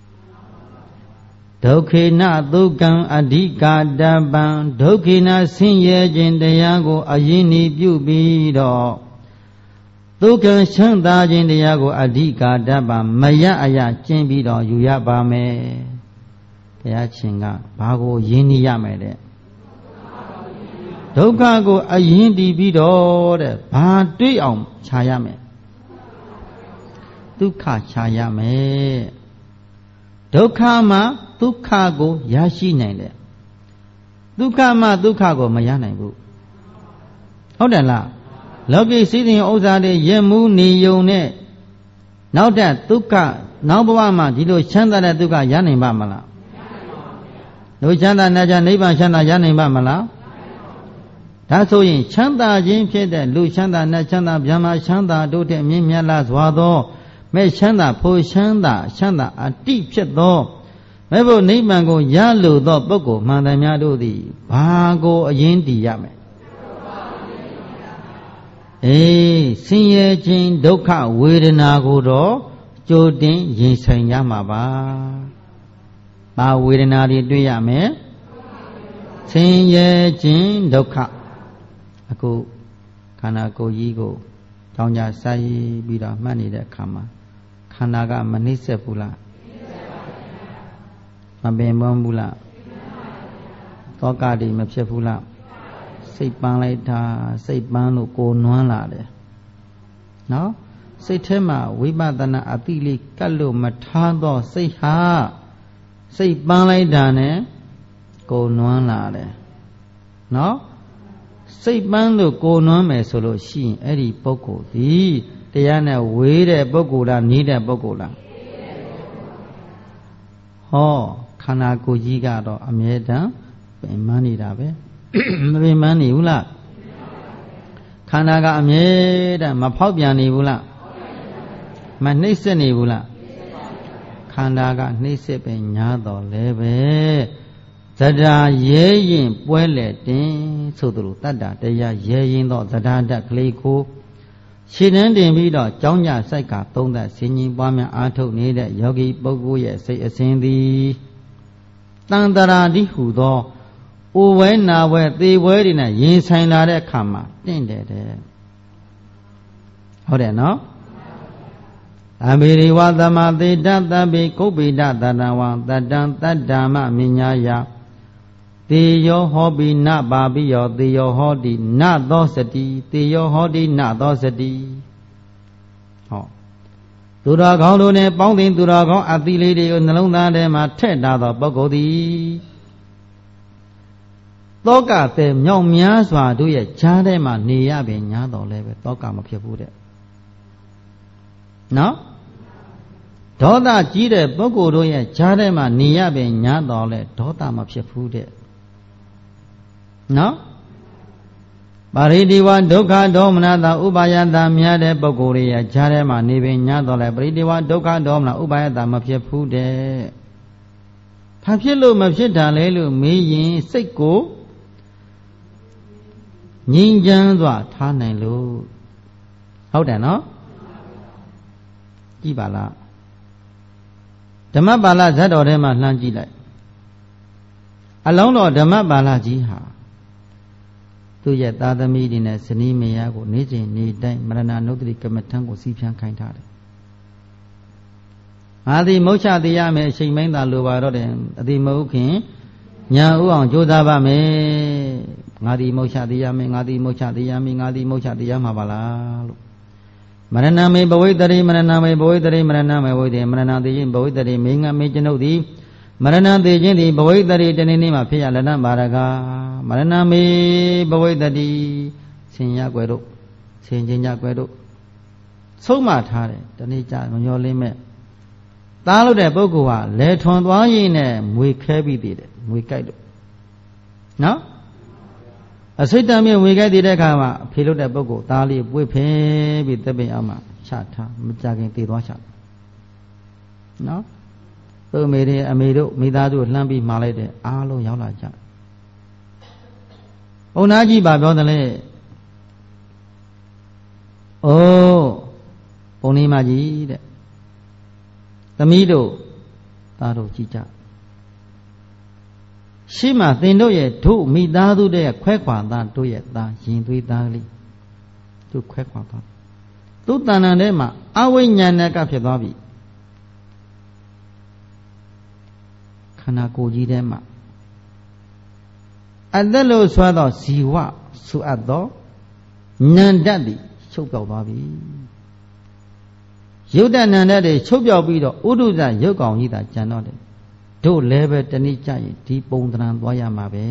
ဒုက္ခေနဒုက္ခံအဓိကာတပံဒုက္ခေနဆင်းရဲခြင်းတရားကိုအရင်ဤပြုပြီးတော့ဒုက္ခချမ်းသာခြင်းတရားကိုအဓိကာတပံမရအရကျင့်ပြီးတော့ယူရပါမယ်တရားရှင်ကဘာကိုယဉ်နေရမယ်တဲ့ဒုက္ခကိုအရင်တည်ပြီးတော့တဲ့ဘာတွေ့အောင်ခြာရမယ်ဒုက္ခခြာရမယ်ဒုက္ခမှာဒုက္ခကိုရရှိနိုင်တယ်ဒုက္ခမှာဒုက္ခကိုမရနိုင်ဘူးဟုတ်တယ်လားလောကီစိတ်ရင်ဥစ္စာတွေရမှုနေယုံနဲ့နောက်တဲ့ဒုက္ခနောက်ဘဝမှာဒီလိုချမ်းသာတဲ့ဒုက္ခရနိုင်ပါမလားလူချမ်းသာနဲ့ကြနိဗ္ဗာန်ချမ်းသာရနိုင်ပါမလားဒါဆိုရင်ချမ်းသာခြင်းဖြစ်တဲ့လူချမ်းသာနဲ့ချမ်းသာဗျာမချမ်းသာတို့တဲ့မြင့်မြတ်လာစွာသောမဲ့ချမ်းသာဖို့ချမ်းသာအတိဖြစ်သောမဲ့ဖို့နိဗ္ဗာန်ကိုရလိုသောပုဂ္ဂိုလ်မှန်သမျှတို့သည်ဘာကိုအရင်တည်ရမယ်ဆင်းရဲခြင်းဒုက္ခဝေဒနာကိုတော့ကြိုတင်ရင်ဆိုင်ရမှာပါဘာဝေဒနာတွေတွေ့ရမယ်ဆင်းရဲခြင်းဒုက္ခအခုခန္ဓာကိုယ်ကြီးကိုကြောင်းကြဆိုင်ပြီးတော့မှတ်နေတဲ့အခါမှာခန္ဓာကမနှိမ့်ဆက်ဘူးလားမပင်ပန်းဘူးလားသောကတိမဖြစ်ဘူးလားစိတ်ပန်းလိုက်တာစိတ်ပန်းလို့ကိုနွမ်းလာတယ်နော်စိတ်ထဲမှာဝိပဿနာအတိလေးကတ်လို့မထားတော့စိတ်ဟာစိတ်ပန်းလိုက်တာနဲ့ကိုနွမ်းလာတယ်နော်စိတ်ပန်းလို့ကိုနွမ်းမယ်ဆိုလို့ရှိရင်အဲ့ဒီပုဂ္ဂိုလ်ဒီတရားနဲ့ဝေးတဲ့ပုဂ္ဂိုလ်လားနီးတဲ့ပုဂ္ဂိုလ်လားဟောခန္ဓာကိုယ်ကြီးကတော့အမြဲတမ်းပင်ပန်းနေတာပဲမပင်ပန်းနေဘူးလားခန္ဓာကအမြဲတမ်းမဖောက်ပြန်နေဘူးလားမနှိမ့်ဆက်နေဘူးလားခန္ဓာကနှိမ့်ဆက်ပဲညာတော်လဲပဲဇဒါရဲရင်ပွဲလေတင်ဆိုသလိုတတ္တတရားရဲရင်တော့ဇဒါတကလေးကိုရှင်းနှင်းတင်ပြီးတော့ကြောင်းကြစိုက်ကသုံးသက်ဆင်ញင်ပွားများအားထုတ်နေတဲ့ယောဂီပုဂ္ဂိုလ်ရဲ့စိတ်အစဉ်သည်တန်တရာတိဟူသောအိုဝဲနာဝဲသေဝဲတွေနဲ့ရင်ဆိုင်လာတဲ့အခါမှာတင့်တယ်တဲ့ဟုတ်တယ်နော်အဘိရိဝသမသေတသဗ္ဗေကုပ္ပိဒတတဝံတတံတတ္တမမညာယတေယောဟောပိနပါပိယောတေယောဟောတိနသောစတိတေယောဟောတိနသောစတိဟောသူတော်ကောင်းတို့နဲ့ပေါင်းတင်သူတော်ကောင်းအသီလေးတွေကိုနှလုံးသားထဲမှာထည့်ထားသောပုဂ္ဂိုလ်သည်တောကတဲ့မြောက်များစွာတို့ရဲ့ဈာထဲမှာနေရပင်ညာတော်လဲပဲတောကမဖြစ်ဘူးတဲ့နော်ဒေါသကြီးတဲ့ပုဂ္ဂိုလ်တို့ရဲ့ဈာထဲမှာနေရပင်ညာတော်လဲဒေါသမဖြစ်ဘူးတဲ့နော်ပါရိတိဝဒုက္ခဒေါမနတာဥပါယတာများတဲ့ပုဂ္ဂိုလ်ရဲ့ဈာထဲမှာနေပင်ညာတော်လဲပရိတိဝဒုက္ခဒေါမနဥပါယတာမဖြစ်ဘူးတဲ့ဘာဖြစ်လို့မဖြစ်တာလဲလို့မေးရင်စိတ်ကိုငြိမ်းချမ်းစွာထားနိုင်လို့ဟုတ်တယ်နော်ကြည့်ပါလားဓမ္မပါဠဇတ်တော်ထဲမှာလှမ်းကြည့်လိုက်အလုံးတော်ဓမ္မပါဠကြီးဟာသူ့ရဲ့သားသမီးတွေနဲ့ဇနီးမယားကိုနေ့စဉ်နေ့တိုင်းမရဏနုဒ္ဒတိကမ္မထံကိုစီးဖြန်းခိုင်းထားတယ်ငါသည်မုတ်ချသေးရမယ်အချိန်မင်းသာလိုပါတော့တယ်အတိမဟုတ်ခင်ညာဥအောင်ကြိုးစားပါမယ်ငါသည်မုတ်ချသေးရမယ်ငါသည်မုတ်ချသေးရမယ်ငါသည်မုတ်ချသေးရမှာပါလားလို့မရဏမေဘဝိတ္တိမရဏမေဘဝိတ္တိမရဏမေဘဝိတ္တိမရဏသေးခြင်းဘဝိတ္တိမင်းငါမေကျွန်ုပ်သည်မရဏသေးခြင်းသည်ဘဝိတ္တိတနေ့နေ့မှာဖြစ်ရလနပါရကမရဏမေဘဝိတ္တိဆင်ရကွယ်တို့ဆင်ခြင်းကြကွယ်တို့ဆုံးမထားတယ်တနေ့ကျညောလင်းမဲ့သားလို့တဲ့ပုဂ္ဂိုလ်ဟာလဲထွန်သွားရင်းနဲ့မွေခဲပြီးတည်တယ်မွေကြိုက်လို့နော်အစိတ်တမ်းမြဝေကြိုက်တည်တဲ့အခါမှာအဖေလို့တဲ့ပုဂ္ဂိုလ်သားလေးပွေ့ဖင်းပြီးသစ်ပင်အောင်မှချထားမကြခင်တည်သွားချနော်သူ့အမေတွေအမေတို့မိသားစုလှမ်းပြီးမှာလိုက်တဲ့အားလုံးရောက်လာကြဘုံသားကြီးပါပြောတယ်လေအိုးဘုံလေးမကြီးတဲ့သမီးတို့သားတို့ကြည်ကြရှိမှသင်တို့ရဲ့တို့မိသားစုတဲ့ခွဲခွာသားတို့ရဲ့သားရင်သွေးသားကလေးသူခွဲခွာသွားသူတဏ္ဍာထဲမှာအဝိညာဏကဖြစ်သွားပြီခန္ဓာကိုယ်ကြီးထဲမှာအသက်လို့ဆွဲသောဇီဝဆုအပ်သောနန္တသည်ချုပ်ပြောက်သွားပြီယုတ်တနန္တတွေချုပ်ပြောက်ပြီးတော့ဥဒုဇရုပ်ကောင်ကြီးသာကျန်တော့တယ်တို့လည်းပဲတနည်းကြရင်ဒီပုံသဏ္ဍာန်သွားရမှာပဲ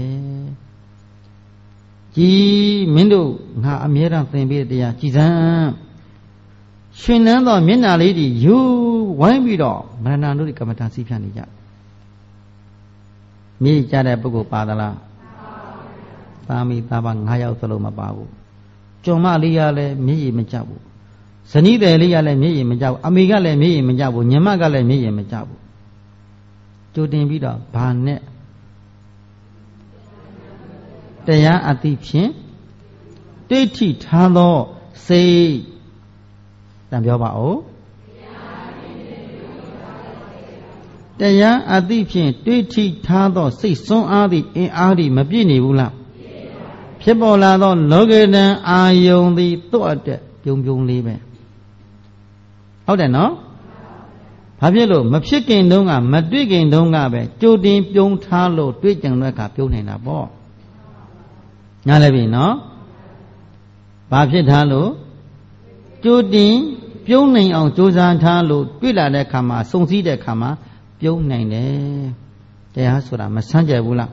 ကြည်မင်းတို့ငါအမြဲတမ်းသင်ပေးတဲ့တရားကြည်စမ်းရှင်နန်းသောမျက်နှာလေးတွေယူဝိုင်းပြီးတော့မရဏတို့ကမ္မထာစီးဖြန့်နေကြမြေကြတဲ့ပုဂ္ဂိုလ်ပါသလားသာမိသားပါ9ယောက်သလုံးမပါဘူးကျွန်မလေးကလည်းမျက်ရည်မကျဘူးဇနီးတယ်လေးကလည်းမျက်ရည်မကျဘူးအမေကလည်းမျက်ရည်မကျဘူးညီမကလည်းမျက်ရည်မကျဘူးကြိုတင်ပြီးတော့ဘာနဲ့တရားအသိဖြင့်တိဋ္ဌိထားသောစိတ်တန်ပြောပါဦးတရားအသိဖြင့်တိဋ္ဌိထားသောစိတ်စွမ်းအားသည့်အင်အားသည်မပြည့်နေဘူးလားဖြစ်ပေါ်လာသောလောကေတံအာယုန်သည်သူ့အတွက်ပြုံပြုံလေးပဲဟုတ်တယ်နော်ဘာဖြစ်လို့မဖြစ်ခင်တုန်းကမတွေ့ခင်တုန်းကပဲကြိုတင်ပြုံးထားလို့တွေ့ကြံတဲ့အခါပြုံးနေတာပေါ့ညားလည်းပြီနော်ဘာဖြစ်ထားလို့ကြိုတင်ပြုံးနိုင်အောင်ကြိုးစားထားလို့တွေ့လာတဲ့အခါမှာစုံစည်းတဲ့အခါမှာပြုံးနိုင်တယ်တရားဆိုတာမဆန်းကြဘူးလား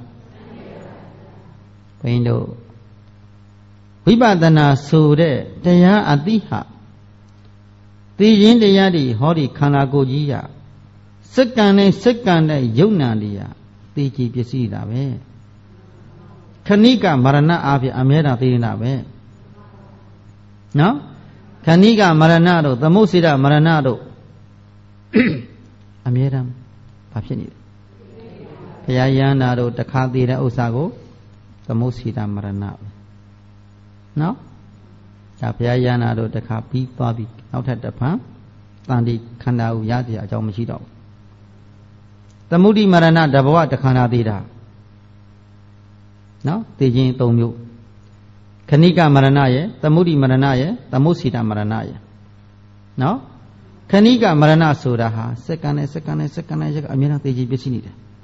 ဘုန်းတို့ဝိပဿနာဆိုတဲ့တရားအသိဟာသိရင်တရားတွေဟောဒီခန္ဓာကိုယ်ကြီးရာစက္ကန့်နဲ့စက္ကန့်နဲ့ယုံနာတွေရာသိကြည်ပစ္စည်းတာပဲခဏိကမရဏအဖြစ်အမြဲတမ်းသိနေတာပဲနော်ခဏိကမရဏတို့သမုတ်စိဒမရဏတို့အမြဲတမ်းဘာဖြစ်နေလဲဘုရားယန္တာတို့တခါသိတဲ့ဥစ္စာကိုသမုတ်စိဒမရဏနော်ဒါဘုရားယန္တာတို့တခါပြီးသွားပြီနောက်ထပ်တစ်ဖန်တန်တိခန္ဓာကိုရစီအကြောင်းမရှိတော့ဘူးသမုဒိမရဏတဘဝတခန္ဓာသေးတာနော်သိခြင်း၃မျိုးခဏိကမရဏရဲ့သမုဒိမရဏရဲ့သမုတ်စီတမရဏရဲ့နော် Kanika Marana Sodaha, second, a minute the Pisini.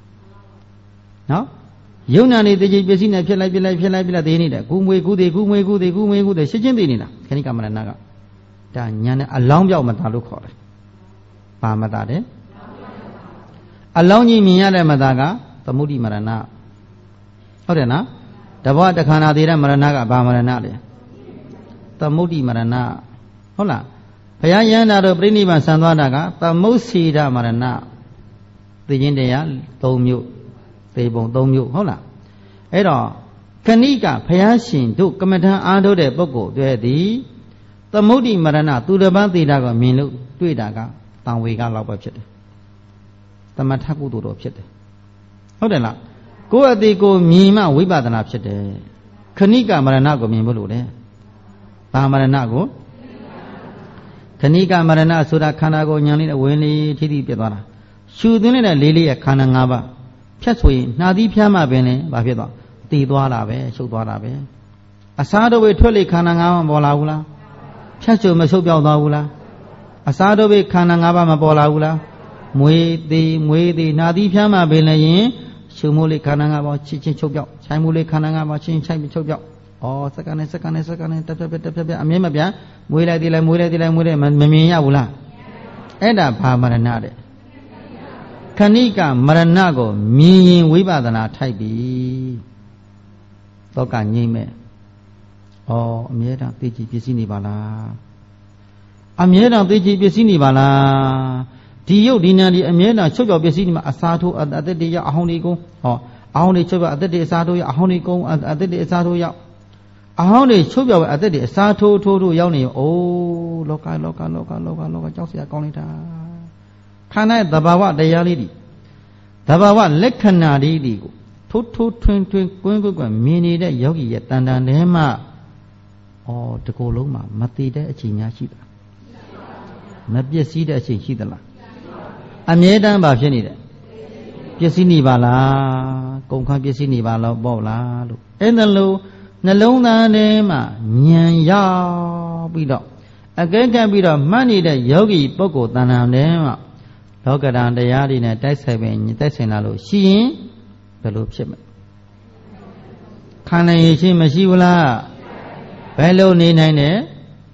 No? Yunani the Pisina, Pila, they need a Gumwe, good, Sijindina, Kanika Maranaga. Danyana, a long yaw Matalu call it. Pamadade. A long Yimiana Madaga, the Moody Marana. Odena, the water Canadira Maranaga, Bamaranade. The Moody Marana. Hola. Payayana do Brinivan Sandwanaga, the Mosida Marana, the India, Domu, they won't Domu, Hola. Edo, Kanika, Payashin, do Cometa Ado de Boko, the Moody Marana, to the Bandi Daga, Minu, Tuidaga, Tanwiga Lopachet. The Mataku do Pchet. Hodela, go at the go Mima, Wibadan Apchet. Kanika Maranago Mimulu, Pamaranago. Kanika Marana Suda Kanago Yanni Winnie Titi Pedara. Shooting a lily at Kanangaba. Chasway, Nadi Piama Bene, Bafida, Tidwarabe, Sudwarabe. Asado with Tuli Kananga Bolaula. Chasu Masubia Daula. Asado with Kanangaba Mabolaula. Mue the Nadi Piama Bene, Shumuli Kanangaba, Chichin Chobio, Chamuli Kanangaba, Chin Chami Chobio. Oh, second, Amimabia, Mula de la Mamia Ula. Eda Pamaranade. Kanika Maranago, me Wibadana Taibi. Toka Nime. Oh, Amiera Tiji Pisini Bala. Amiera Tiji Pisini Bala. Dio Dina di Amiera, Chogo Pisini Asato at the day Ahonigo. Oh, Ahoni Choba at the day Sato, Ahonico at the day Sato. Ahoni Choba at the day Sato to Yoni. Oh, loca, Josia Conita. Kana the Bawa de Yalidi. The Bawa Lekana Digo. Toto twin mini de Yogi yet and Nema. Oh, the Coloma, Matida, Chinyashida. Nabia Sida Chidala. Amieda Bajanida. Piesini Bala, Conca Piesini Bala, Bola. And the low, Nalona Nema, Nyan Ya Bido. Again can be the money that Yogi Boko Tana Nema. Lokadan the Yadina, that's having Tessenalo. She the loop shipment. Kana Yishi Mashivula. Bello Nine.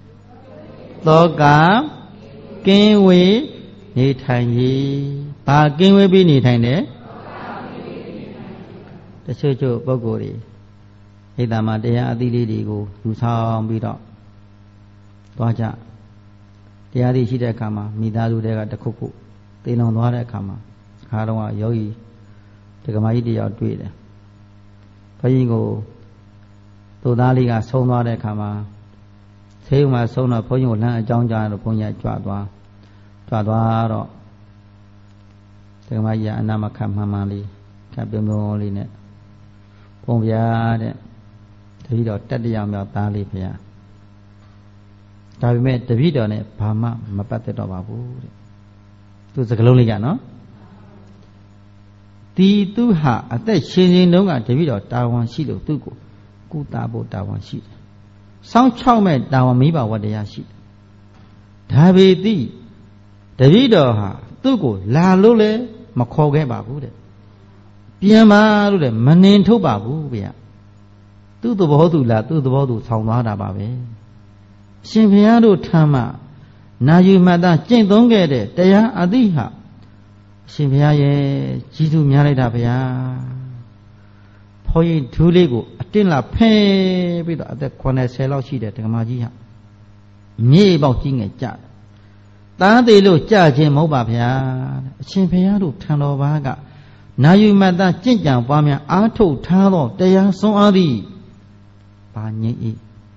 Toga. Kingwe. Nitangi. Parking will be Nitane. The church of Bogori. Idamadea Diligo, who saw Bido. Dwaja. The Adi Shida Kama, Midalu de the Kuku. They know what Kama. Harawa Yogi. The Gamaidi or Tweed. Payingo. Todaliga, so not a Kama. Say my son of Poyuna, John John, Ponya Twadwa. Twadwaro. The Maya Namakam Hamali. Cabimo Linet. Pombia. The video Tadiam Talipia. I met the video on it, Pama, Mapate Babu. To the Coloniga, no? The two ha at that changing no at the video Tawan Shido Tuku, Kutabo Tawan Sheet. Some chow met Dawa Miba what they are sheet. Tabi di the video ha Tuku, La Lule, Makoge Babu. Piama Lule, Manin to Babu, to the Bodu, to the Bodu, Saunada Babe. Simpiado Tama, Nayu Mada, Jane don't get it, they are Adiha. Simpiaye, Jitu Miaridapia. Point to Lego, a tinla pay with the Quanasella sheet at Magia. Me about King a jar. That they look judging Mobapia, Simpiado Tanovaga. Nayu Mada, Jinjan, Bamia, Ato, Talo, they are so adi. Banye.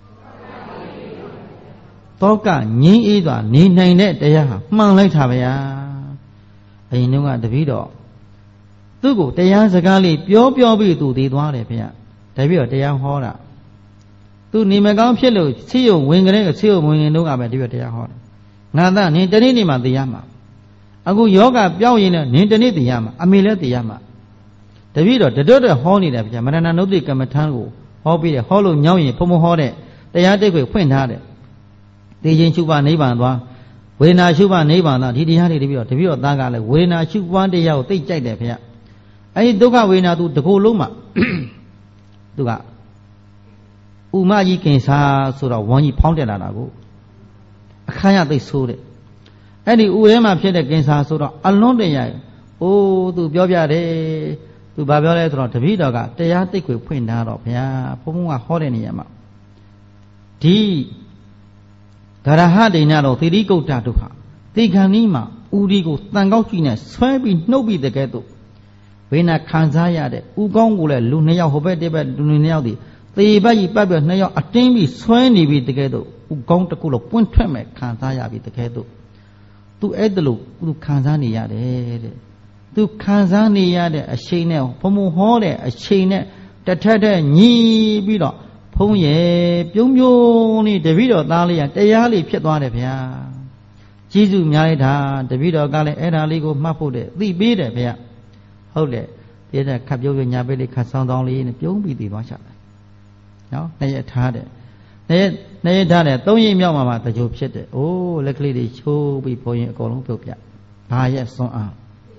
Toka, Ni Ida, Ni Nine, they are Manlay Tavia. I know at the video. Tugu, they are Zagali, Pio to the Dwarapia. They are Hora. To Nimagam Pillow, see you, winging, see you, winging, no about the Hora. Nada, Nintanima the Yama. I go yoga, Biawina, Nintani the Yama, Amelia the Yama. The video, the daughter Honey, the Yamarana Nodi Kamatango, Hobby, Hollow Nyawi, Pomo Hore, they are the way, Queen had it. The Jinchuba Nibandwa, ဝေဒနာရှုပါနိဗ္ဗာန်သာဒီတရားတွေတပြီးတော့သားကလည်းဝေဒနာရှုပွားတရားကိုသိကြိုက်တယ်ဖေ။အဲဒီဒုက္ခဝေဒနာသူတကိုယ်လုံးမှာသူကဥမကြီးကင်စာဆိုတော့ဝမ်းကြီးဖောင်းတက်လာတာကိုအခါရသိဆိုးတဲ့အဲ့ဒီဥထဲမှာဖြစ်တဲ့ကင်စာဆိုတော့အလွန်တရာအိုးသူပြောပြတယ်သူဘာပြောလဲဆိုတော့တပည့်တော်ကတရားသိခွေဖွင့်ထားတော့ဗျာဘုန်းဘုန်းကဟောတဲ့နေရာမှာဒီဂရဟဒိဏတော်သီရိကုတ္တဒုက္ခသေခဏီမှာဥဒီကိုတန်ကောက်ကြည့်နဲ့ဆွဲပြီးနှုတ်ပြီးတကယ်တော့ဝိနာခံစားရတဲ့ဥကောင်းကိုလည်းလူနှစ်ယောက်ဟိုဘက်တစ်ဘက်လူနှစ်ယောက်ဒီသေဘက်ကြီးပတ်ပြီးနှစ်ယောက်အတင်းပြီးဆွဲနေပြီးတကယ်တော့ဥကောင်းတစ်ခုလုံးပွင့်ထွက်မဲ့ခံစားရပြီးတကယ်တော့သူအဲ့ဒါလို့သူခံစားနေရတယ်တဲ့သူခံစားနေရတဲ့အချိန်နဲ့ဘုံဘုံဟောတဲ့အချိန်နဲ့တထက်တဲ့ညီးပြီးတော့ဖုံးရဲ့ပြုံးပြုံးနေတပည့်တော်သားလေးကတရားလေးဖြစ်သွားတယ်ဗျာကျေးဇူးများလိုက်တာတပည့်တော်ကလည်းအဲ့ဒါလေးကိုမှတ်ဖို့တဲ့သိပေးတယ်ဗျာဟုတ်တယ်ဒီတဲ့ခပ်ပြုံးပြညာပေးလေးခတ်ဆောင်းလေးနဲ့ပြုံးပြီးသိသွားချတယ်နော်နှစ်ရက်ထားတယ်နှစ်ရက်ထားတယ်သုံးရက်မြောက်မှာတကြိုဖြစ်တယ်အိုးလက်ကလေးတွေချိုးပြီးဘုံရင်အကုန်လုံးပြုတ်ပြဘာရဲ့စွန်းအား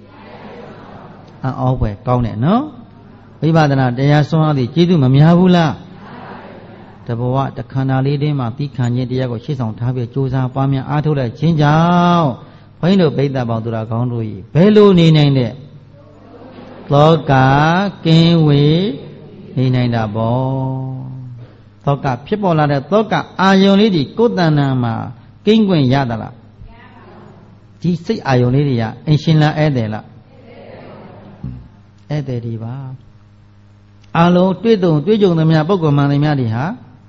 အောက်ပဲကောင်းတယ်နော်ဝိပဿနာတရားစွန်းအားသည်ကျေးဇူးမများဘူးလားတဘဝတခန္ဓာလေးတင်းမှာပြီးခံခြင်းတရားကိုရှေ့ဆောင်ထားပြီးကြိုးစားပွားများအားထုတ်တဲ့ခြင်းကြောင့်ဘုန်းကြီးတို့ပိဋကပေါင်းသူတော်ကောင်းတို့ဤဘယ်လိုနေနိုင်တဲ့သောကကင်းဝေနေနိုင်တာပေါ့သောကဖြစ်ပေါ်လာတဲ့သောကအာယုံလေးဒီကိုယ်တဏ္ဍာမှာကင်းခွင့်ရသလားဒီစိတ်အာယုံလေးတွေကအင်ရှင်လားဧည့်သည်လားဧည့်သည်ဒီပါအလုံးတွေ့ကြုံသမျှပုဂ္ဂိုလ်မှန်သမျှတွေဟာ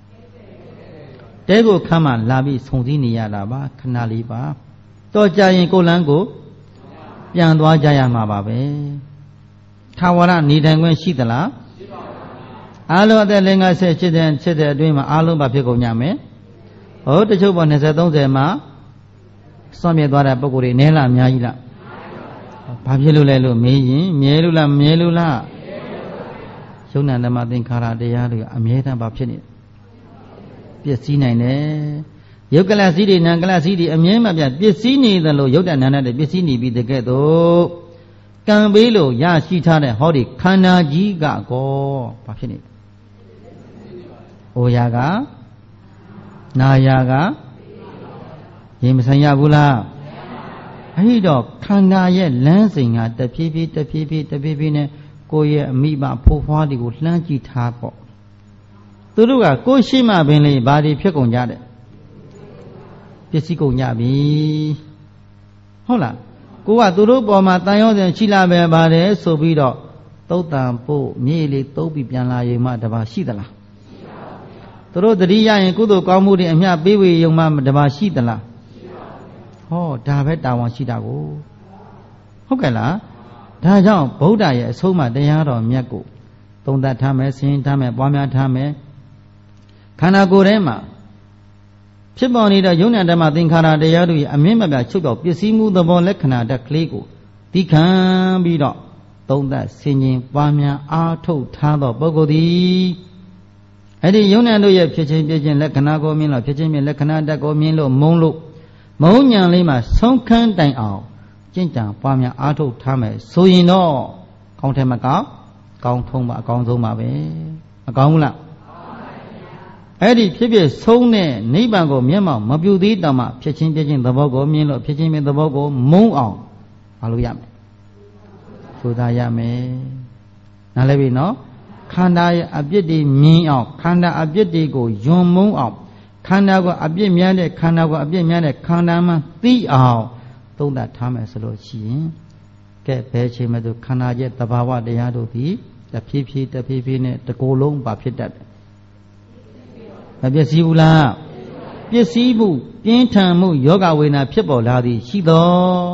တဲကိုခမ်းမှလာပြီးဆုံစည်းနေရတာပါခဏလေးပါတော့ကြရင်ကိုယ်လန်းကိုပြန်သွားကြရမှာပါပဲထာဝရနေထိုင်ခွင့်ရှိသလားရှိပါဘူးအားလုံးအသက်50ချစ်တဲ့အတွင်းမှာအားလုံးပါဖြစ်ကုန်ကြမယ်ဟောတချို့ပေါ်20 30မှာစွန့်မြဲသွားတဲ့ပုဂ္ဂိုလ်တွေနည်းလားအများကြီးလားဘာဖြစ်လို့လဲလို့မေးရင်မြဲလို့လားမြဲလို့လားယုံနာဓမ္မသင်္ခါရတရားတွေအမြဲတမ်းပါဖြစ်နေပျက်စီးနိုင်တယ်ယုတ်ကလစီတွေနံကလစီတွေအမြဲမပြတ်ပျက်စီးနေသလိုယုတ်တဏ္ဍနဲ့ပျက်စီးနေပြီးတကဲ့သို့ကံပေးလို့ရရှိထားတဲ့ဟောဒီခန္ဓာကြီးကကောဘာဖြစ်နေအိုရာကနာယာကရင်မဆိုင်ရဘူးလားအဲ့တော့ခန္ဓာရဲ့လမ်းစဉ်ကတဖြည်းဖြည်းနဲ့ကိုယ့်ရဲ့အမိဘဖိုးဖွားတွေကိုလှမ်းကြည့်ထားပေါ့သူတို့ကကိုယ်ရှိမှပင်လေဘာတွေဖြစ်ကုန်ကြတဲ့ပစ္စည်းကုန်ကြပြီဟုတ်လားကိုကသူတို့ပေါ်မှာတန်ရောစဉ်ရှိလာပဲပါတယ်ဆိုပြီးတော့သုတ်တံပို့မြေလေးသုံးပြီးပြန်လာရင်မှတပါရှိသလားရှိပါဘူးသူတို့တတိယရင်ကုသိုလ်ကောင်းမှုတွေအမျှပေးဝေရုံမှတပါရှိသလားရှိပါဘူးဟောဒါပဲတာဝန်ရှိတာကိုဟုတ်ကဲ့လားဒါကြောင့်ဗုဒ္ဓရဲ့အဆုံးအမတရားတော်မြတ်ကိုသုံးသပ်ထားမယ်ဆင်ထားမယ်ပွားများထားမယ်ခန္ဓာကိုယ်ထဲမှာဖြစ်ပေါ်နေတဲ့ယုံနာဓမ္မသင်္ခါရတရားတို့ရဲ့အမြင့်မပြချုပ်ပြောက်ပစ္စည်းမှုသဘောလက္ခဏာတက်ကလေးကိုသိခံပြီးတော့သုံးသပ်ဆင်ခြင်ပွားများအားထုတ်ထားသောပုဂ္ဂိုလ်သည်အဲ့ဒီယုံနာတို့ရဲ့ဖြစ်ခြင်းပြခြင်းလက္ခဏာကိုမြင်လို့ဖြစ်ခြင်းပြလက္ခဏာတက်ကိုမြင်လို့မုံညံလေးမှာဆုံးခန်းတိုင်အောင်ကျင့်ကြံပွားများအားထုတ်ထားမယ်ဆိုရင်တော့ကောင်းတယ်မကောင်းကောင်းထုံးပါအကောင်းဆုံးပါပဲမကောင်းဘူးလားအဲ့ဒီဖြစ်ဆုံးတဲ့နိဗ္ဗာန်ကိုမျက်မှောက်မပြုသေးတောင်မှဖြစ်ချင်းပြချင်းသဘောကိုမြင်လို့ဖြစ်ချင်းမြင်သဘောကိုမုံအောင်မလုပ်ရမယ်ဆိုသားရမယ်နားလည်ပြီနော်ခန္ဓာရဲ့အပြစ်တွေမြင်အောင်ခန္ဓာအပြစ်တွေကိုယွန်မုံအောင်ခန္ဓာကိုအပြစ်များတဲ့ခန္ဓာကိုအပြစ်များတဲ့ခန္ဓာမှသိအောင်သုံးသပ်ထားမယ်ဆိုလို့ရှိရင်ကဲဘယ်ချိန်မှသူခန္ဓာရဲ့သဘာဝတရားတို့သည်တဖြည်းဖြည်းနဲ့တကိုယ်လုံးပါဖြစ်တတ်တယ်မပျက်စီးဘူးလားပျက်စီးမှုပြင်းထန်မှုယောဂဝေဒနာဖြစ်ပေါ်လာသည်ရှိသော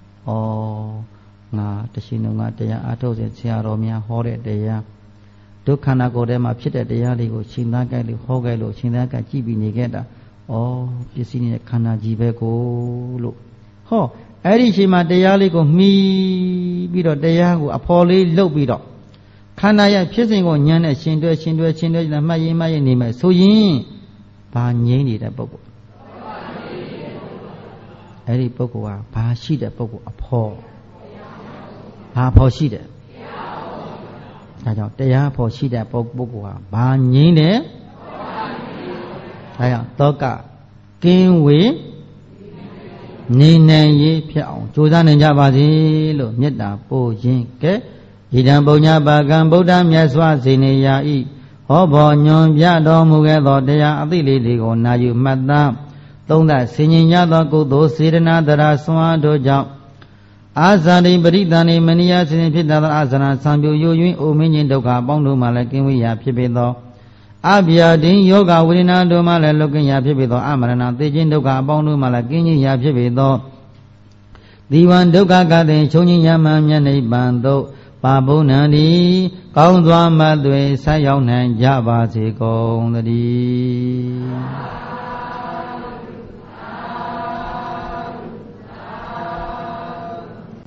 ငါတရှိနှုံငါတရားအားထုတ်တဲ့ဆရာတော်များဟောတဲ့တရားဒုက္ခနာကိုယ်ထဲမှာဖြစ်တဲ့တရားလေးကိုရှင်းသားကြိုက်လို့ဟောကြိုက်လို့ရှင်းသားကြိုက်ကြည့်ပြီးနေခဲ့တာပစ္စည်းနေတဲ့ခန္ဓာကြီးပဲကိုလို့ဟောအဲ့ဒီချိန်မှာတရားလေးကိုမှီပြီးတော့တရားကိုအဖော်လေးလှုပ်ပြီးတော့ခန္ဓာရဲ့ဖြစ်စဉ်ကိုဉာဏ်နဲ့ရှင်တွဲမှတ်ရင်နေမယ်ဆိုရင်ဘာငြိမ့်နေတဲ့ပုဂ္ဂိုလ်အဲ့ဒီပုဂ္ဂိုလ်ဟာဘာရှိတဲ့ပုဂ္ဂိုလ်အဖို့ဘာဖို့ရှိတယ်ဒါကြောင့်တရားဖို့ရှိတဲ့ပုဂ္ဂိုလ်ဟာဘာငြိမ်းတယ်ဒါကြောင့်တောကကင်းဝေနေနိုင်ရေးဖြစ်အောင်ကြိုးစားနိုင်ကြပါစေလို့မေတ္တာပို့ခြင်းကဲဣဒံပုညပါကံဗုဒ္ဓမြတ်စွာစေနေရာဤဟောဘောညွန်ပြတော်မူခဲ့သောတရားအသိလေးတွေကိုနာယူမှတ်သားသုံးသဆင်ញင်ရသောကုသိုလ်စေတနာတရားဆွမ်းအားတို့ကြောင့်အာဇာတိပရိသန္တိမနိယဆင်ဖြစ်သောအာဇာနာဆံပြိုယိုယွင်းအိုမင်းခြင်းဒုက္ခအပေါင်းတို့မှလည်းကင်းဝေးရာဖြစ်ပေသောအဗျာတိယောဂဝိရဏတို့မှလည်းလွတ်ကင်းရာဖြစ်ပေသောအမရဏသေခြင်းဒုက္ခအပေါင်းတို့မှလည်းကင်းခြင်းရာဖြစ်ပေသောသီဝံဒုက္ခကတိချုပ်ခြင်းရမှန်မြတ်နိဗ္ဗာန်သို့ပါဘုံနံဒီကောင်းစွာမှတ်သွေဆက်ရောက်နိုင်ကြပါစေကုန်သတည်း